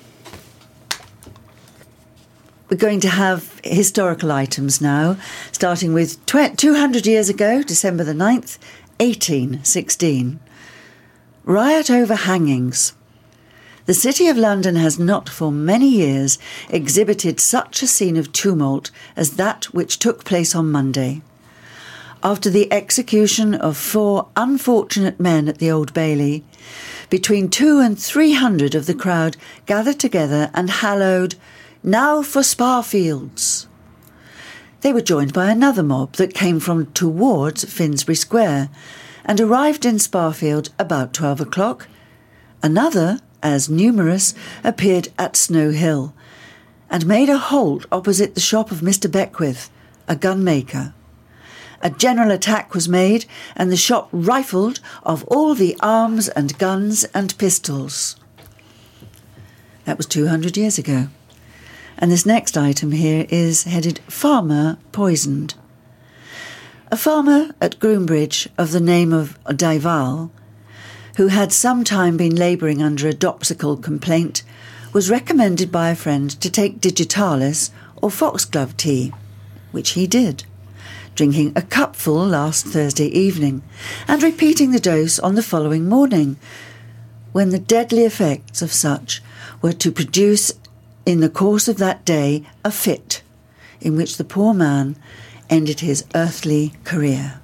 We're going to have historical items now, starting with 200 years ago, December the 9th, 1816. Riot over hangings. The City of London has not for many years exhibited such a scene of tumult as that which took place on Monday. After the execution of 4 unfortunate men at the Old Bailey, between 200 and 300 of the crowd gathered together and hallooed, "Now for Sparfields." They were joined by another mob that came from towards Finsbury Square and arrived in Sparfield about 12 o'clock. Another, as numerous, appeared at Snow Hill and made a halt opposite the shop of Mr. Beckwith, a gunmaker. A general attack was made and the shop rifled of all the arms and guns and pistols. That was 200 years ago. And this next item here is headed Farmer Poisoned. A farmer at Groombridge of the name of Dival, who had some time been labouring under a dropsical complaint, was recommended by a friend to take digitalis or foxglove tea, which he did, drinking a cupful last Thursday evening and repeating the dose on the following morning, when the deadly effects of such were to produce in the course of that day a fit, in which the poor man ended his earthly career.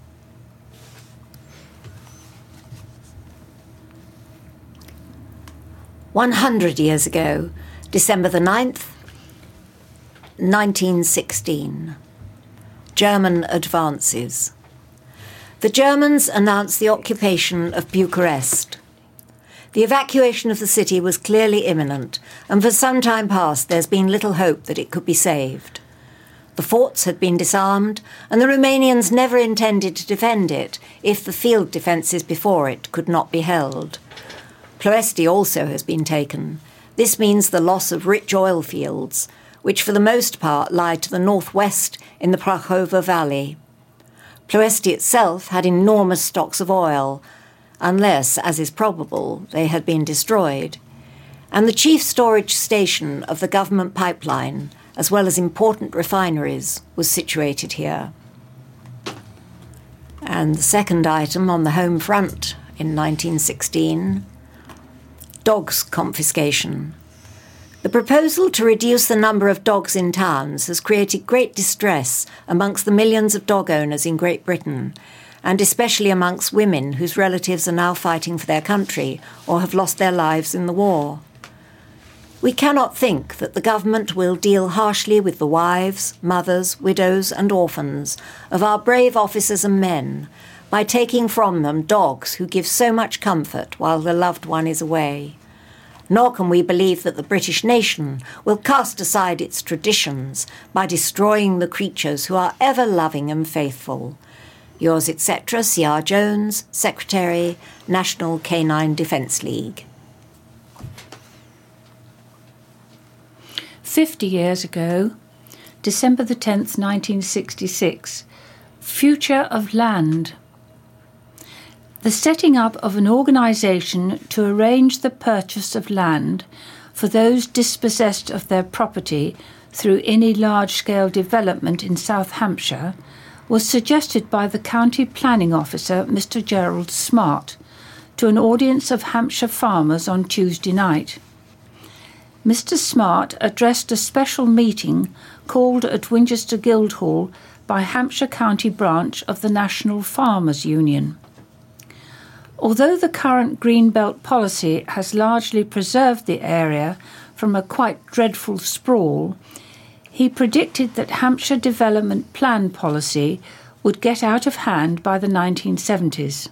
"100 years ago, December the 9th, 1916. German advances. The Germans announced the occupation of Bucharest. The evacuation of the city was clearly imminent, and for some time past there's been little hope that it could be saved. The forts had been disarmed, and the Romanians never intended to defend it if the field defences before it could not be held. Ploesti also has been taken. This means the loss of rich oil fields, which for the most part lie to the northwest in the Prahova Valley. Ploesti itself had enormous stocks of oil, unless, as is probable, they had been destroyed. And the chief storage station of the government pipeline, as well as important refineries, was situated here. And the second item on the home front in 1916, dogs confiscation. The proposal to reduce the number of dogs in towns has created great distress amongst the millions of dog owners in Great Britain, and especially amongst women whose relatives are now fighting for their country or have lost their lives in the war. We cannot think that the government will deal harshly with the wives, mothers, widows and orphans of our brave officers and men by taking from them dogs who give so much comfort while the loved one is away. Nor can we believe that the British nation will cast aside its traditions by destroying the creatures who are ever loving and faithful. Yours, etc., C.R. Jones, Secretary, National Canine Defence League. 50 years ago, December the 10th, 1966, Future of Land. The setting up of an organisation to arrange the purchase of land for those dispossessed of their property through any large-scale development in South Hampshire was suggested by the County Planning Officer, Mr. Gerald Smart, to an audience of Hampshire farmers on Tuesday night. Mr. Smart addressed a special meeting called at Winchester Guildhall by Hampshire County branch of the National Farmers Union. Although the current Greenbelt policy has largely preserved the area from a quite dreadful sprawl, he predicted that Hampshire Development Plan policy would get out of hand by the 1970s.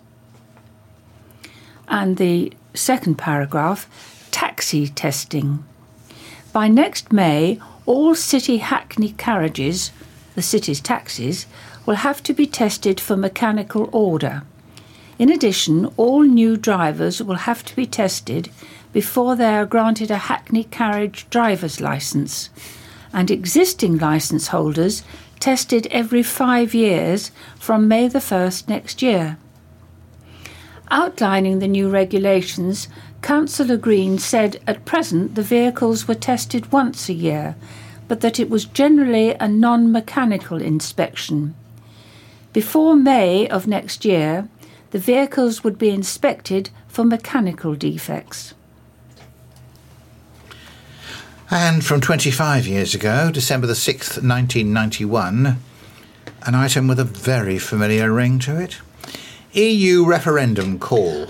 And the second paragraph, taxi testing. By next May, all city hackney carriages, the city's taxis, will have to be tested for mechanical order. In addition, all new drivers will have to be tested before they are granted a hackney carriage driver's licence, and existing licence holders tested every 5 years from May the 1st next year. Outlining the new regulations, Councillor Green said at present the vehicles were tested once a year, but that it was generally a non-mechanical inspection. Before May of next year, the vehicles would be inspected for mechanical defects. And from 25 years ago, December the 6th, 1991, an item with a very familiar ring to it. EU referendum call.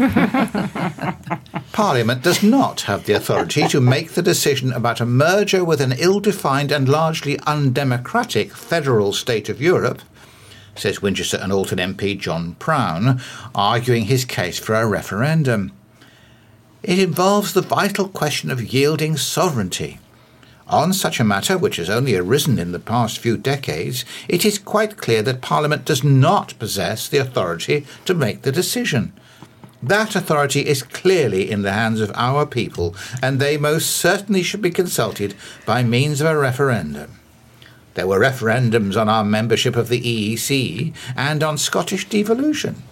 Parliament does not have the authority to make the decision about a merger with an ill-defined and largely undemocratic federal state of Europe, says Winchester and Alton MP John Brown, arguing his case for a referendum. It involves the vital question of yielding sovereignty. On such a matter, which has only arisen in the past few decades, it is quite clear that Parliament does not possess the authority to make the decision. That authority is clearly in the hands of our people, and they most certainly should be consulted by means of a referendum. There were referendums on our membership of the EEC and on Scottish devolution.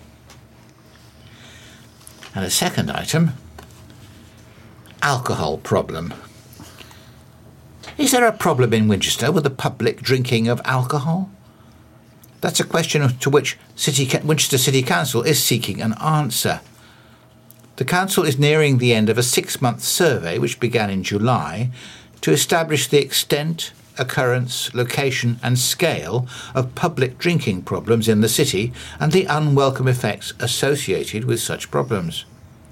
And a second item, alcohol problem. Is there a problem in Winchester with the public drinking of alcohol? That's a question to which Winchester City Council is seeking an answer. The Council is nearing the end of a 6-month survey, which began in July, to establish the extent, occurrence, location and scale of public drinking problems in the city and the unwelcome effects associated with such problems.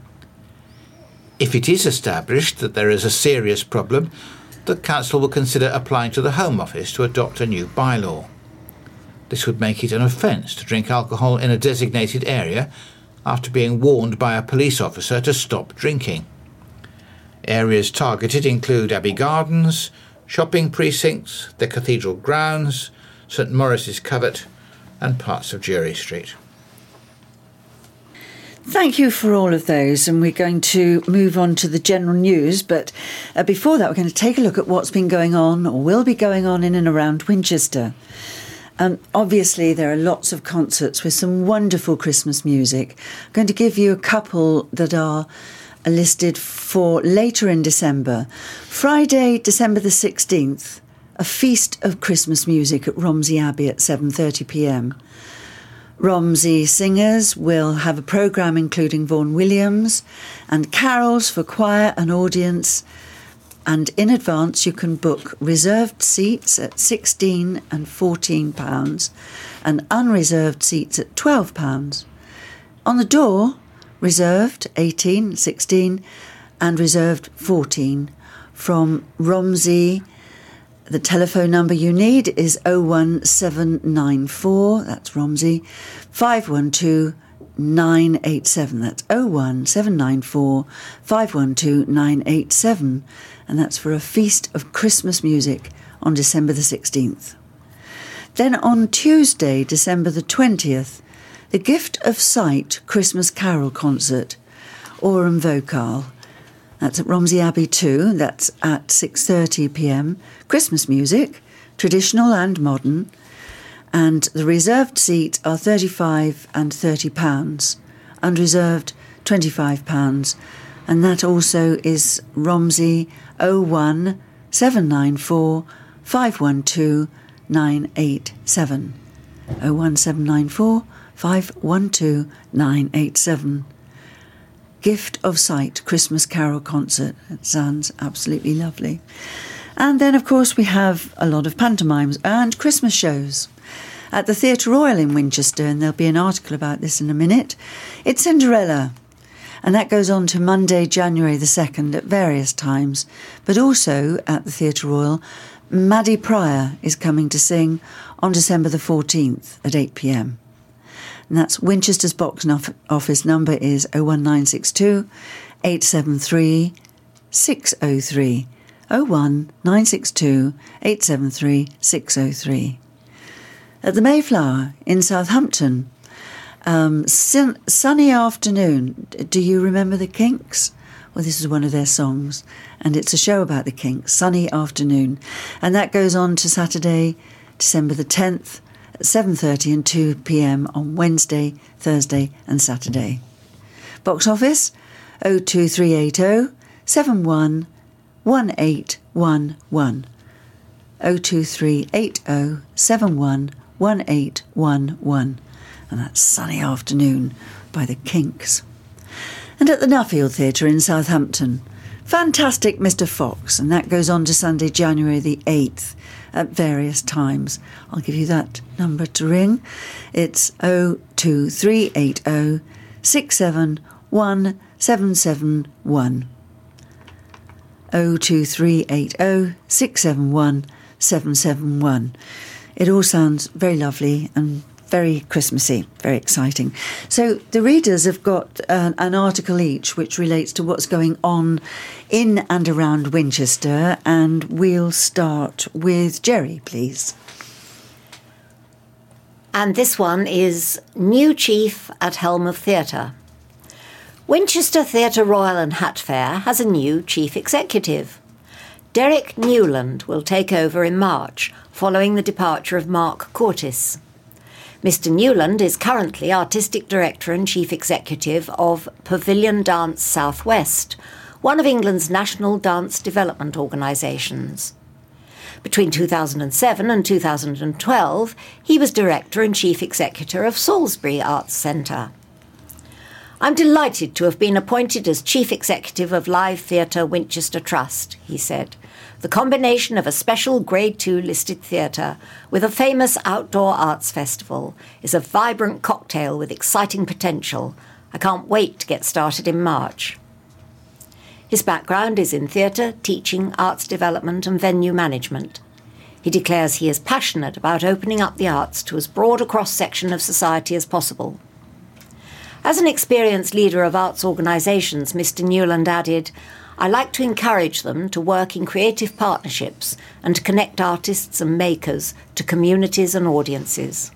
If it is established that there is a serious problem, the Council will consider applying to the Home Office to adopt a new bylaw. This would make it an offence to drink alcohol in a designated area after being warned by a police officer to stop drinking. Areas targeted include Abbey Gardens, shopping precincts, the Cathedral grounds, St Maurice's Covert and parts of Jury Street. Thank you for all of those, and we're going to move on to the general news, but before that we're going to take a look at what's been going on or will be going on in and around Winchester. Obviously there are lots of concerts with some wonderful Christmas music. I'm going to give you a couple that are listed for later in December. Friday, December the 16th, a feast of Christmas music at Romsey Abbey at 7:30pm. Romsey singers will have a programme including Vaughan Williams and carols for choir and audience, and in advance you can book reserved seats at £16 and £14 and unreserved seats at £12. On the door, reserved £18, £16 and reserved £14 from Romsey. The telephone number you need is 01794, that's Romsey, 512 987. That's 01794 512 987. And that's for a feast of Christmas music on December the 16th. Then on Tuesday, December the 20th, the Gift of Sight Christmas Carol Concert, Aurum Vocal. That's at Romsey Abbey 2, that's at 6:30pm. Christmas music, traditional and modern, and the reserved seats are £35 and £30, unreserved £25, and that also is Romsey 01 794 512 987. 01794 512 987. Gift of Sight Christmas Carol Concert. It sounds absolutely lovely. And then, of course, we have a lot of pantomimes and Christmas shows. At the Theatre Royal in Winchester, and there'll be an article about this in a minute, it's Cinderella. And that goes on to Monday, January the 2nd at various times. But also at the Theatre Royal, Maddie Pryor is coming to sing on December the 14th at 8pm. And that's Winchester's box office number is 01962 873 603. 01962 873 603. At the Mayflower in Southampton, Sunny Afternoon. Do you remember the Kinks? Well, this is one of their songs, and it's a show about the Kinks, Sunny Afternoon. And that goes on to Saturday, December the 10th, at 7:30 and 2pm on Wednesday, Thursday and Saturday. Box office 02380 71 1811. 02380 71 1811. And that's Sunny Afternoon by the Kinks. And at the Nuffield Theatre in Southampton, Fantastic Mr. Fox, and that goes on to Sunday, January the 8th at various times. I'll give you that number to ring. It's 02380 671 771. 02380 671 771. It all sounds very lovely and very Christmassy, very exciting. So the readers have got an article each which relates to what's going on in and around Winchester, and we'll start with Jerry, please. And this one is New Chief at Helm of Theatre. Winchester Theatre Royal and Hat Fair has a new chief executive. Derek Newland will take over in March, following the departure of Mark Cortis. Mr. Newland is currently Artistic Director and Chief Executive of Pavilion Dance Southwest, one of England's national dance development organisations. Between 2007 and 2012, he was Director and Chief Executive of Salisbury Arts Centre. I'm delighted to have been appointed as Chief Executive of Live Theatre Winchester Trust, he said. The combination of a special Grade 2 listed theatre with a famous outdoor arts festival is a vibrant cocktail with exciting potential. I can't wait to get started in March. His background is in theatre, teaching, arts development and venue management. He declares he is passionate about opening up the arts to as broad a cross-section of society as possible. As an experienced leader of arts organisations, Mr. Newland added, I like to encourage them to work in creative partnerships and to connect artists and makers to communities and audiences.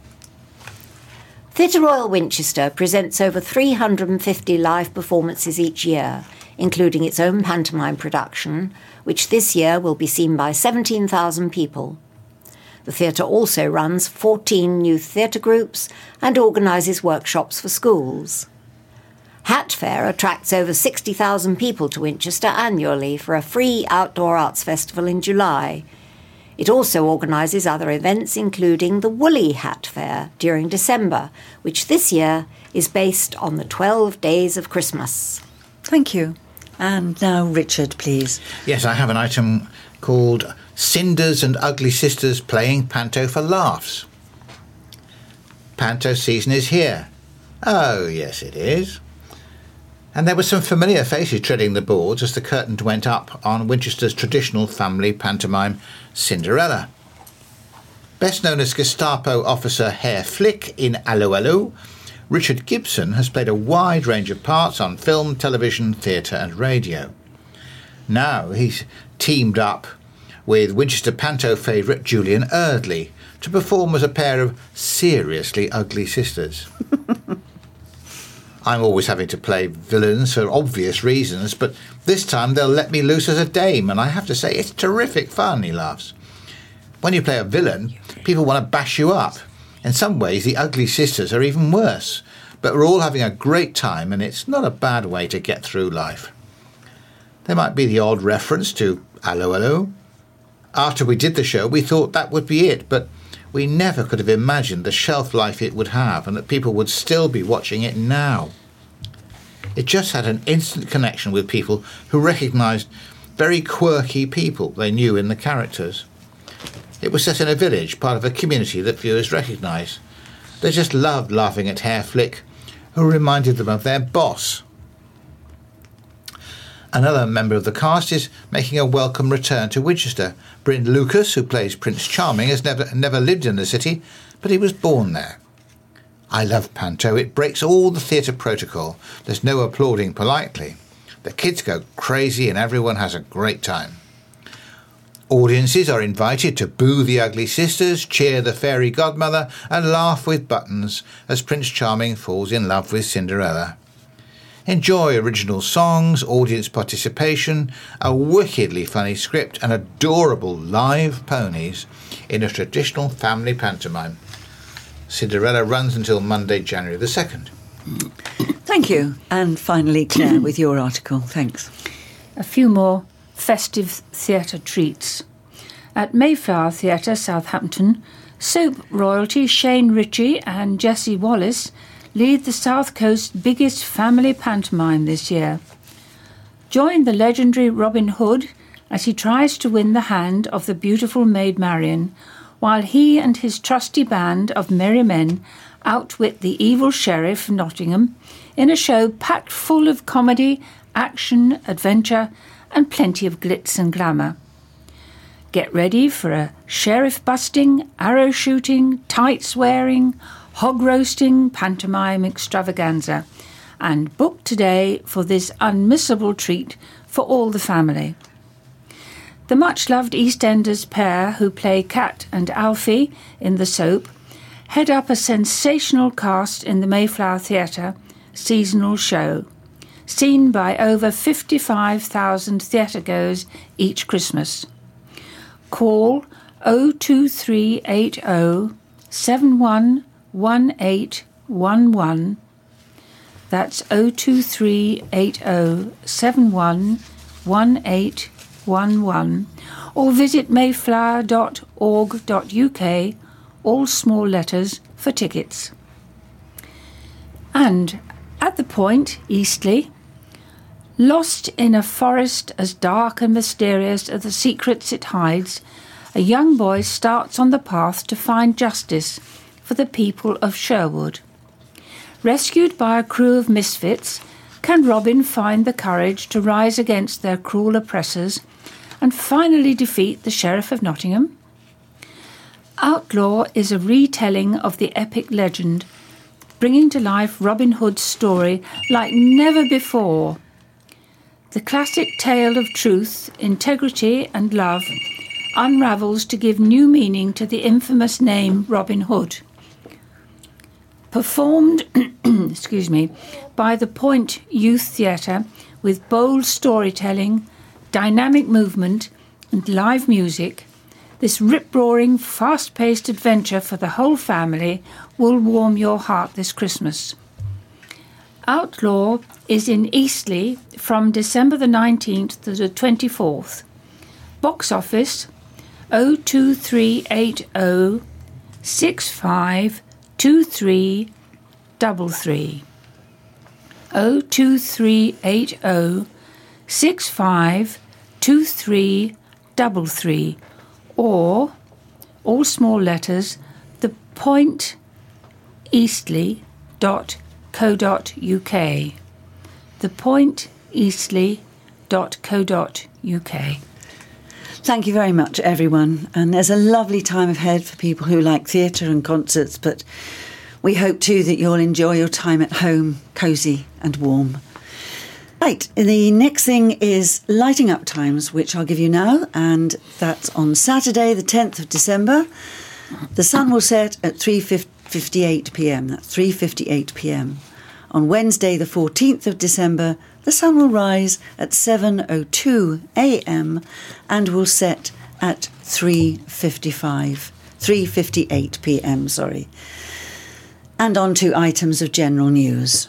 Theatre Royal Winchester presents over 350 live performances each year, including its own pantomime production, which this year will be seen by 17,000 people. The theatre also runs 14 youth theatre groups and organises workshops for schools. Hat Fair attracts over 60,000 people to Winchester annually for a free outdoor arts festival in July. It also organises other events, including the Woolly Hat Fair during December, which this year is based on the 12 days of Christmas. Thank you. And now Richard, please. Yes, I have an item called Cinders and Ugly Sisters Playing Panto for Laughs. Panto season is here. Oh, yes, it is. And there were some familiar faces treading the boards as the curtain went up on Winchester's traditional family pantomime Cinderella. Best known as Gestapo officer Herr Flick in Allo Allo, Richard Gibson has played a wide range of parts on film, television, theatre and radio. Now he's teamed up with Winchester Panto favourite Julian Eardley to perform as a pair of seriously ugly sisters. I'm always having to play villains for obvious reasons, but this time they'll let me loose as a dame, and I have to say it's terrific fun, he laughs. When you play a villain, people want to bash you up. In some ways, the ugly sisters are even worse, but we're all having a great time, and it's not a bad way to get through life. There might be the odd reference to Allo Allo. After we did the show, we thought that would be it, but we never could have imagined the shelf life it would have and that people would still be watching it now. It just had an instant connection with people who recognised very quirky people they knew in the characters. It was set in a village, part of a community that viewers recognised. They just loved laughing at Hair Flick, who reminded them of their boss. Another member of the cast is making a welcome return to Winchester. Bryn Lucas, who plays Prince Charming, has never lived in the city, but he was born there. I love Panto. It breaks all the theatre protocol. There's no applauding politely. The kids go crazy and everyone has a great time. Audiences are invited to boo the ugly sisters, cheer the fairy godmother, and laugh with buttons as Prince Charming falls in love with Cinderella. Enjoy original songs, audience participation, a wickedly funny script and adorable live ponies in a traditional family pantomime. Cinderella runs until Monday, January the 2nd. Thank you. And finally, Claire, with your article. Thanks. A few more festive theatre treats. At Mayflower Theatre, Southampton, soap royalty Shane Ritchie and Jessie Wallace lead the South Coast's biggest family pantomime this year. Join the legendary Robin Hood as he tries to win the hand of the beautiful Maid Marian, while he and his trusty band of merry men outwit the evil sheriff of Nottingham in a show packed full of comedy, action, adventure, and plenty of glitz and glamour. Get ready for a sheriff-busting, arrow-shooting, tight-swearing, hog-roasting pantomime extravaganza, and book today for this unmissable treat for all the family. The much-loved EastEnders pair who play Cat and Alfie in the soap head up a sensational cast in the Mayflower Theatre seasonal show, seen by over 55,000 theatregoers each Christmas. Call 02380 711811. That's 02380 711811, or visit mayflower.org.uk, all small letters, for tickets. And at the Point, Eastleigh, lost in a forest as dark and mysterious as the secrets it hides, a young boy starts on the path to find justice for the people of Sherwood. Rescued by a crew of misfits, can Robin find the courage to rise against their cruel oppressors and finally defeat the Sheriff of Nottingham? Outlaw is a retelling of the epic legend, bringing to life Robin Hood's story like never before. The classic tale of truth, integrity and love unravels to give new meaning to the infamous name Robin Hood. Performed by the Point Youth Theatre with bold storytelling, dynamic movement and live music, this rip-roaring, fast-paced adventure for the whole family will warm your heart this Christmas. Outlaw is in Eastleigh from December the 19th to the 24th. Box office 02380 652333. 02380 652333, or all small letters, thepointeastleigh.co.uk. thepointeastleigh.co.uk. Thank you very much, everyone. And there's a lovely time ahead for people who like theatre and concerts, but we hope too that you'll enjoy your time at home, cosy and warm. Right, the next thing is lighting up times, which I'll give you now, and that's on Saturday, the 10th of December. The sun will set at 3:58 p.m. That's 3:58 p.m. On Wednesday, the 14th of December, the sun will rise at 7:02 a.m. and will set at 3:58 p.m. And on to items of general news.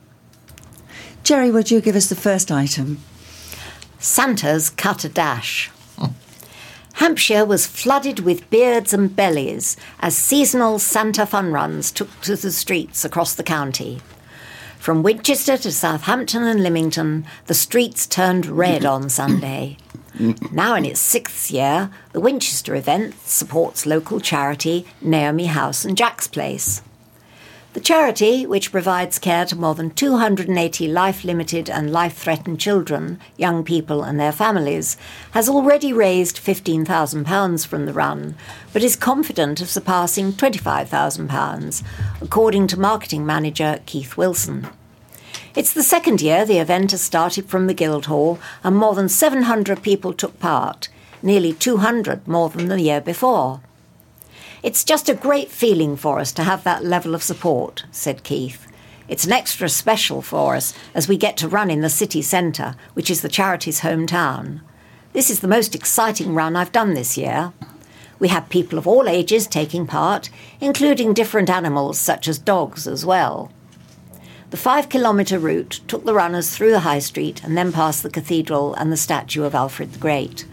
Jerry, would you give us the first item? Santa's cut a dash. Hampshire was flooded with beards and bellies as seasonal Santa fun runs took to the streets across the county. From Winchester to Southampton and Lymington, the streets turned red on Sunday. Now in its 6th year, the Winchester event supports local charity Naomi House and Jack's Place. The charity, which provides care to more than 280 life-limited and life-threatened children, young people and their families, has already raised £15,000 from the run, but is confident of surpassing £25,000, according to marketing manager Keith Wilson. It's the 2nd year the event has started from the Guildhall, and more than 700 people took part, nearly 200 more than the year before. "It's just a great feeling for us to have that level of support," said Keith. "It's an extra special for us as we get to run in the city centre, which is the charity's hometown. This is the most exciting run I've done this year. We had people of all ages taking part, including different animals such as dogs as well." The 5-kilometre route took the runners through the High Street and then past the cathedral and the statue of Alfred the Great.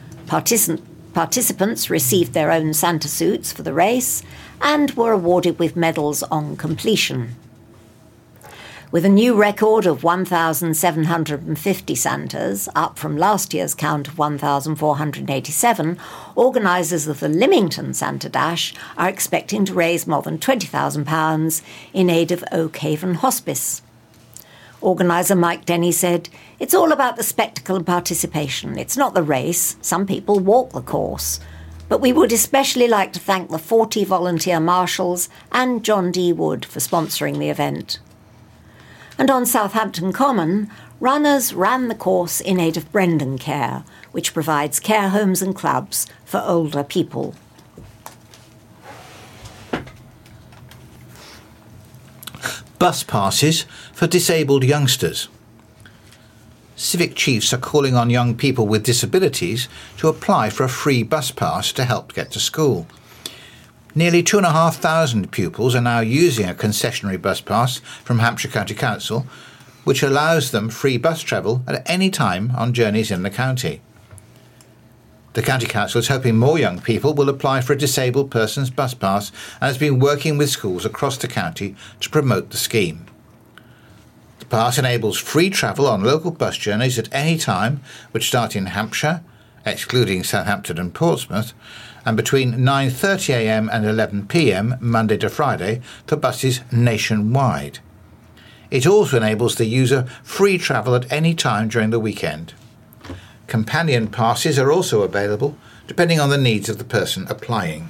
Participants received their own Santa suits for the race and were awarded with medals on completion. With a new record of 1,750 Santas, up from last year's count of 1,487, organisers of the Lymington Santa Dash are expecting to raise more than £20,000 in aid of Oakhaven Hospice. Organiser Mike Denny said, "It's all about the spectacle and participation. It's not the race. Some people walk the course. But we would especially like to thank the 40 volunteer marshals and John D. Wood for sponsoring the event." And on Southampton Common, runners ran the course in aid of Brendan Care, which provides care homes and clubs for older people. Bus passes for disabled youngsters. Civic chiefs are calling on young people with disabilities to apply for a free bus pass to help get to school. Nearly 2,500 pupils are now using a concessionary bus pass from Hampshire County Council, which allows them free bus travel at any time on journeys in the county. The County Council is hoping more young people will apply for a disabled person's bus pass and has been working with schools across the county to promote the scheme. The pass enables free travel on local bus journeys at any time, which start in Hampshire, excluding Southampton and Portsmouth, and between 9:30 a.m. and 11 p.m. Monday to Friday for buses nationwide. It also enables the user free travel at any time during the weekend. Companion passes are also available, depending on the needs of the person applying.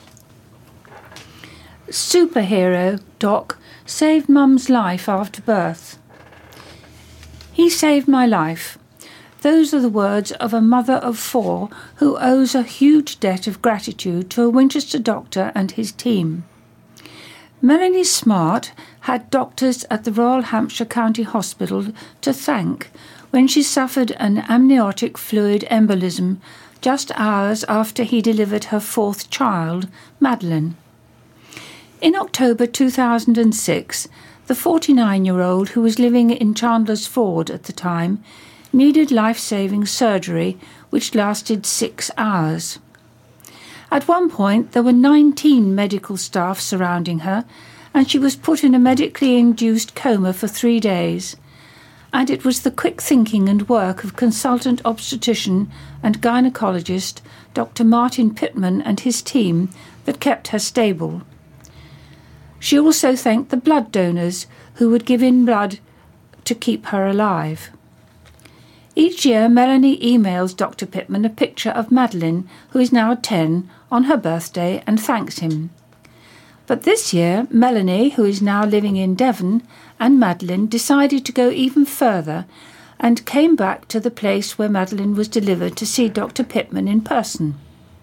Superhero Doc saved Mum's life after birth. "He saved my life." Those are the words of a mother of 4 who owes a huge debt of gratitude to a Winchester doctor and his team. Melanie Smart had doctors at the Royal Hampshire County Hospital to thank when she suffered an amniotic fluid embolism just hours after he delivered her 4th child, Madeline. In October 2006, the 49-year-old who was living in Chandler's Ford at the time needed life-saving surgery which lasted 6 hours. At one point, there were 19 medical staff surrounding her, and she was put in a medically induced coma for 3 days. And it was the quick thinking and work of consultant obstetrician and gynecologist Dr. Martin Pittman and his team that kept her stable. She also thanked the blood donors who would give in blood to keep her alive. Each year, Melanie emails Dr. Pittman a picture of Madeline, who is now 10, on her birthday and thanks him. But this year, Melanie, who is now living in Devon, and Madeline decided to go even further and came back to the place where Madeline was delivered to see Dr. Pitman in person.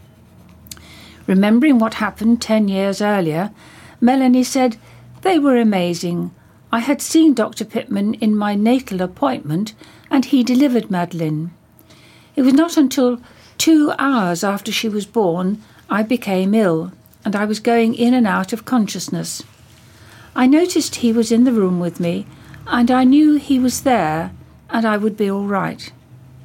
Remembering what happened 10 years earlier, Melanie said, "They were amazing. I had seen Dr. Pitman in my natal appointment, and he delivered Madeline. It was not until 2 hours after she was born I became ill, and I was going in and out of consciousness. I noticed he was in the room with me, and I knew he was there, and I would be all right.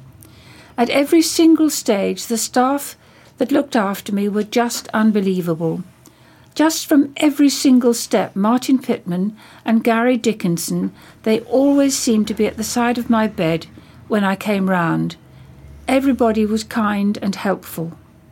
At every single stage, the staff that looked after me were just unbelievable. Just from every single step, Martin Pitman and Gary Dickinson, they always seemed to be at the side of my bed when I came round. Everybody was kind and helpful.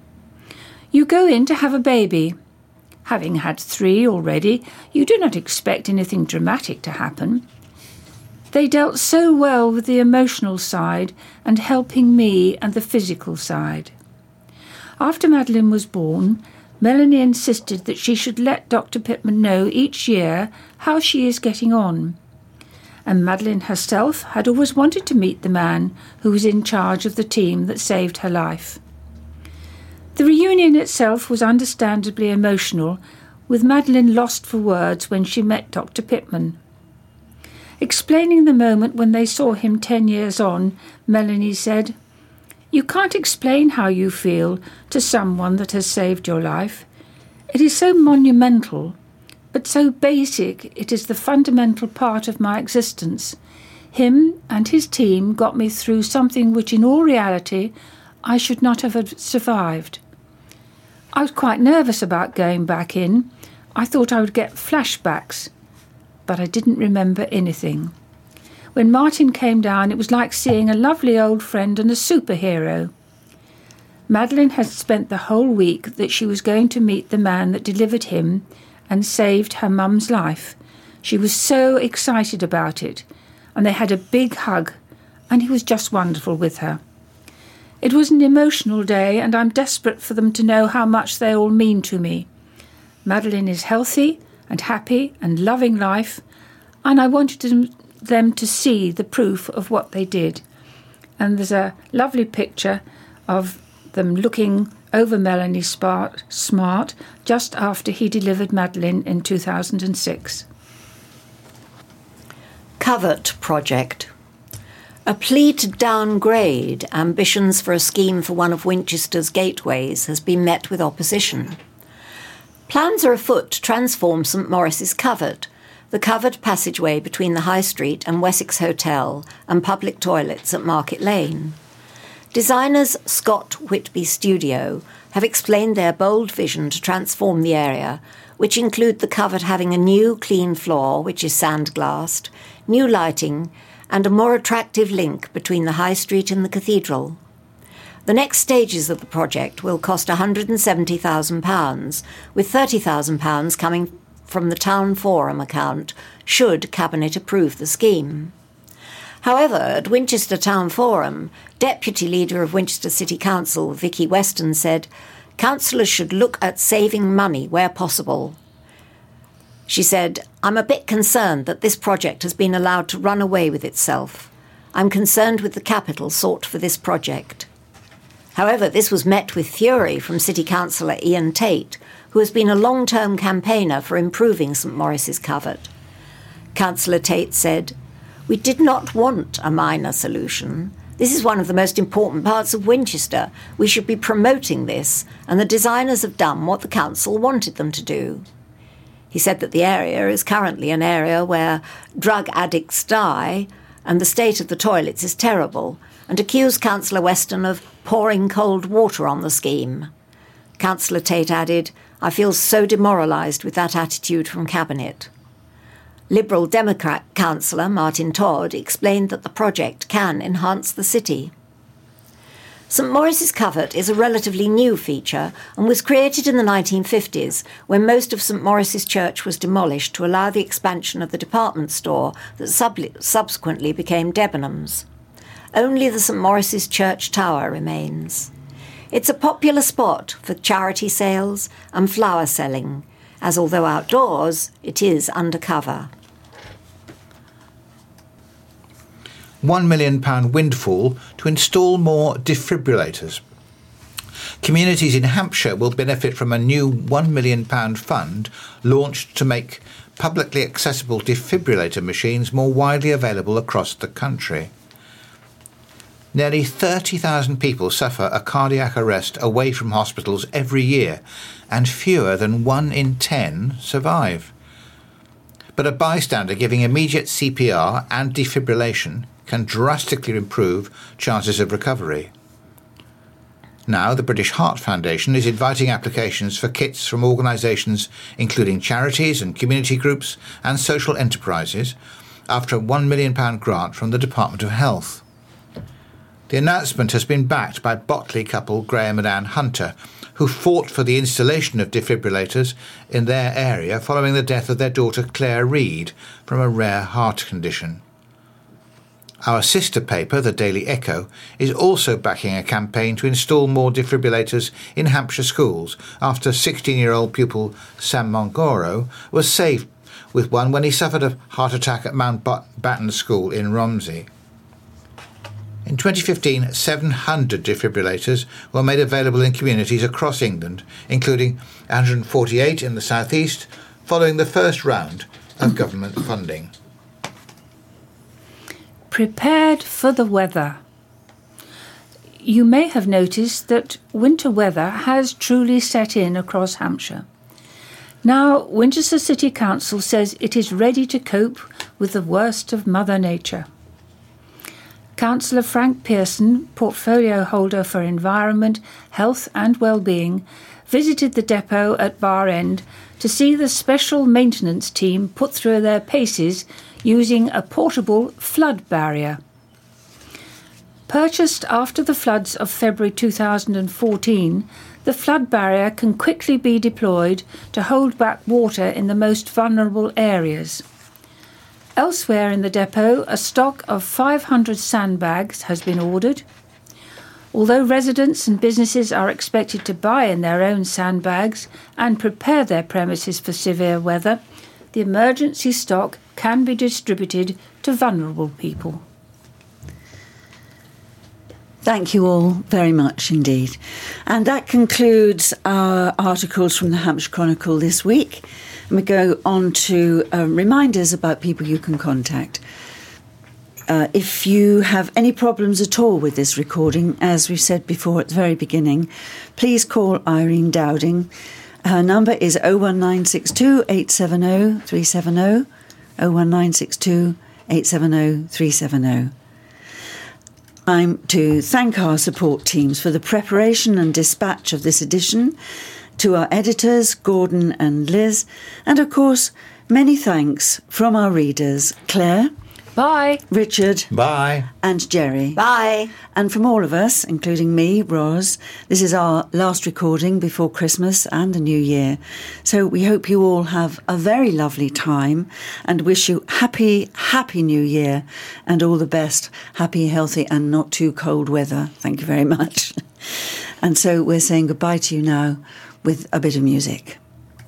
You go in to have a baby. Having had 3 already, you do not expect anything dramatic to happen. They dealt so well with the emotional side and helping me and the physical side. After Madeline was born, Melanie insisted that she should let Dr. Pitman know each year how she is getting on. And Madeline herself had always wanted to meet the man who was in charge of the team that saved her life. The reunion itself was understandably emotional, with Madeline lost for words when she met Dr. Pitman. Explaining the moment when they saw him 10 years on, Melanie said, "You can't explain how you feel to someone that has saved your life. It is so monumental, but so basic it is the fundamental part of my existence. Him and his team got me through something which in all reality I should not have survived. I was quite nervous about going back in. I thought I would get flashbacks, but I didn't remember anything. When Martin came down, it was like seeing a lovely old friend and a superhero." Madeline had spent the whole week that she was going to meet the man that delivered him and saved her mum's life. She was so excited about it, and they had a big hug, and he was just wonderful with her. It was an emotional day, and I'm desperate for them to know how much they all mean to me. Madeline is healthy and happy and loving life, and I wanted them to see the proof of what they did. And there's a lovely picture of them looking over Melanie Smart just after he delivered Madeline in 2006. Covert Project. A plea to downgrade ambitions for a scheme for one of Winchester's gateways has been met with opposition. Plans are afoot to transform St Maurice's Covert, the covered passageway between the High Street and Wessex Hotel, and public toilets at Market Lane. Designers Scott Whitby Studio have explained their bold vision to transform the area, which include the covert having a new clean floor, which is sandglassed, new lighting, and a more attractive link between the High Street and the Cathedral. The next stages of the project will cost £170,000, with £30,000 coming from the Town Forum account, should Cabinet approve the scheme. However, at Winchester Town Forum, Deputy Leader of Winchester City Council, Vicky Weston, said, "Councillors should look at saving money where possible." She said, "I'm a bit concerned that this project has been allowed to run away with itself. I'm concerned with the capital sought for this project." However, this was met with fury from City Councillor Ian Tate, who has been a long-term campaigner for improving St Maurice's Covert. Councillor Tate said, "We did not want a minor solution. This is one of the most important parts of Winchester. We should be promoting this, and the designers have done what the council wanted them to do." He said that the area is currently an area where drug addicts die, and the state of the toilets is terrible, and accused Councillor Weston of pouring cold water on the scheme. Councillor Tate added, "I feel so demoralised with that attitude from Cabinet." Liberal Democrat Councillor Martin Todd explained that the project can enhance the city. St Maurice's Covert is a relatively new feature and was created in the 1950s when most of St Maurice's Church was demolished to allow the expansion of the department store that subsequently became Debenhams. Only the St Maurice's Church Tower remains. It's a popular spot for charity sales and flower selling, as although outdoors, it is undercover. £1 million windfall to install more defibrillators. Communities in Hampshire will benefit from a new £1 million fund launched to make publicly accessible defibrillator machines more widely available across the country. Nearly 30,000 people suffer a cardiac arrest away from hospitals every year, and fewer than 1 in 10 survive. But a bystander giving immediate CPR and defibrillation can drastically improve chances of recovery. Now, the British Heart Foundation is inviting applications for kits from organisations including charities and community groups and social enterprises after a £1 million grant from the Department of Health. The announcement has been backed by Botley couple Graham and Anne Hunter, who fought for the installation of defibrillators in their area following the death of their daughter Claire Reid from a rare heart condition. Our sister paper, the Daily Echo, is also backing a campaign to install more defibrillators in Hampshire schools after 16-year-old pupil Sam Mongoro was saved with one when he suffered a heart attack at Mountbatten School in Romsey. In 2015, 700 defibrillators were made available in communities across England, including 148 in the southeast, following the first round of government funding. Prepared for the weather. You may have noticed that winter weather has truly set in across Hampshire. Now, Winchester City Council says it is ready to cope with the worst of Mother Nature. Councillor Frank Pearson, portfolio holder for Environment, Health and Wellbeing, visited the depot at Bar End to see the special maintenance team put through their paces using a portable flood barrier. Purchased after the floods of February 2014, the flood barrier can quickly be deployed to hold back water in the most vulnerable areas. Elsewhere in the depot, a stock of 500 sandbags has been ordered. Although residents and businesses are expected to buy in their own sandbags and prepare their premises for severe weather, the emergency stock can be distributed to vulnerable people. Thank you all very much indeed. And that concludes our articles from the Hampshire Chronicle this week. And we go on to reminders about people you can contact. If you have any problems at all with this recording, as we said before at the very beginning, please call Irene Dowding. Her number is 01962 870 370, 01962 870 370. I'm to thank our support teams for the preparation and dispatch of this edition, to our editors, Gordon and Liz, and of course, many thanks from our readers, Claire. Bye. Richard. Bye. And Jerry. Bye. And from all of us, including me, Ros, this is our last recording before Christmas and the New Year. So we hope you all have a very lovely time and wish you happy New Year and all the best, happy, healthy and not too cold weather. Thank you very much. And so we're saying goodbye to you now with a bit of music.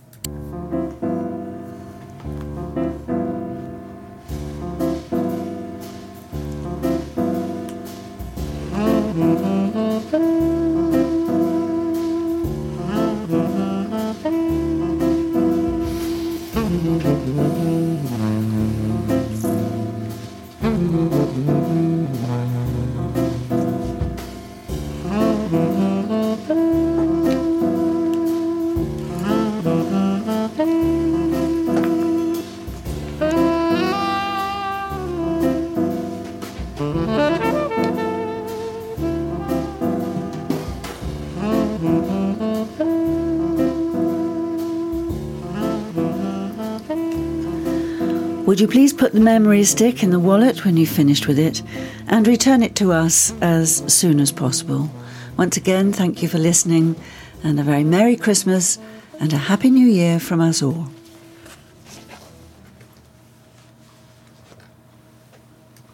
Would you please put the memory stick in the wallet when you've finished with it and return it to us as soon as possible. Once again, thank you for listening and a very Merry Christmas and a Happy New Year from us all.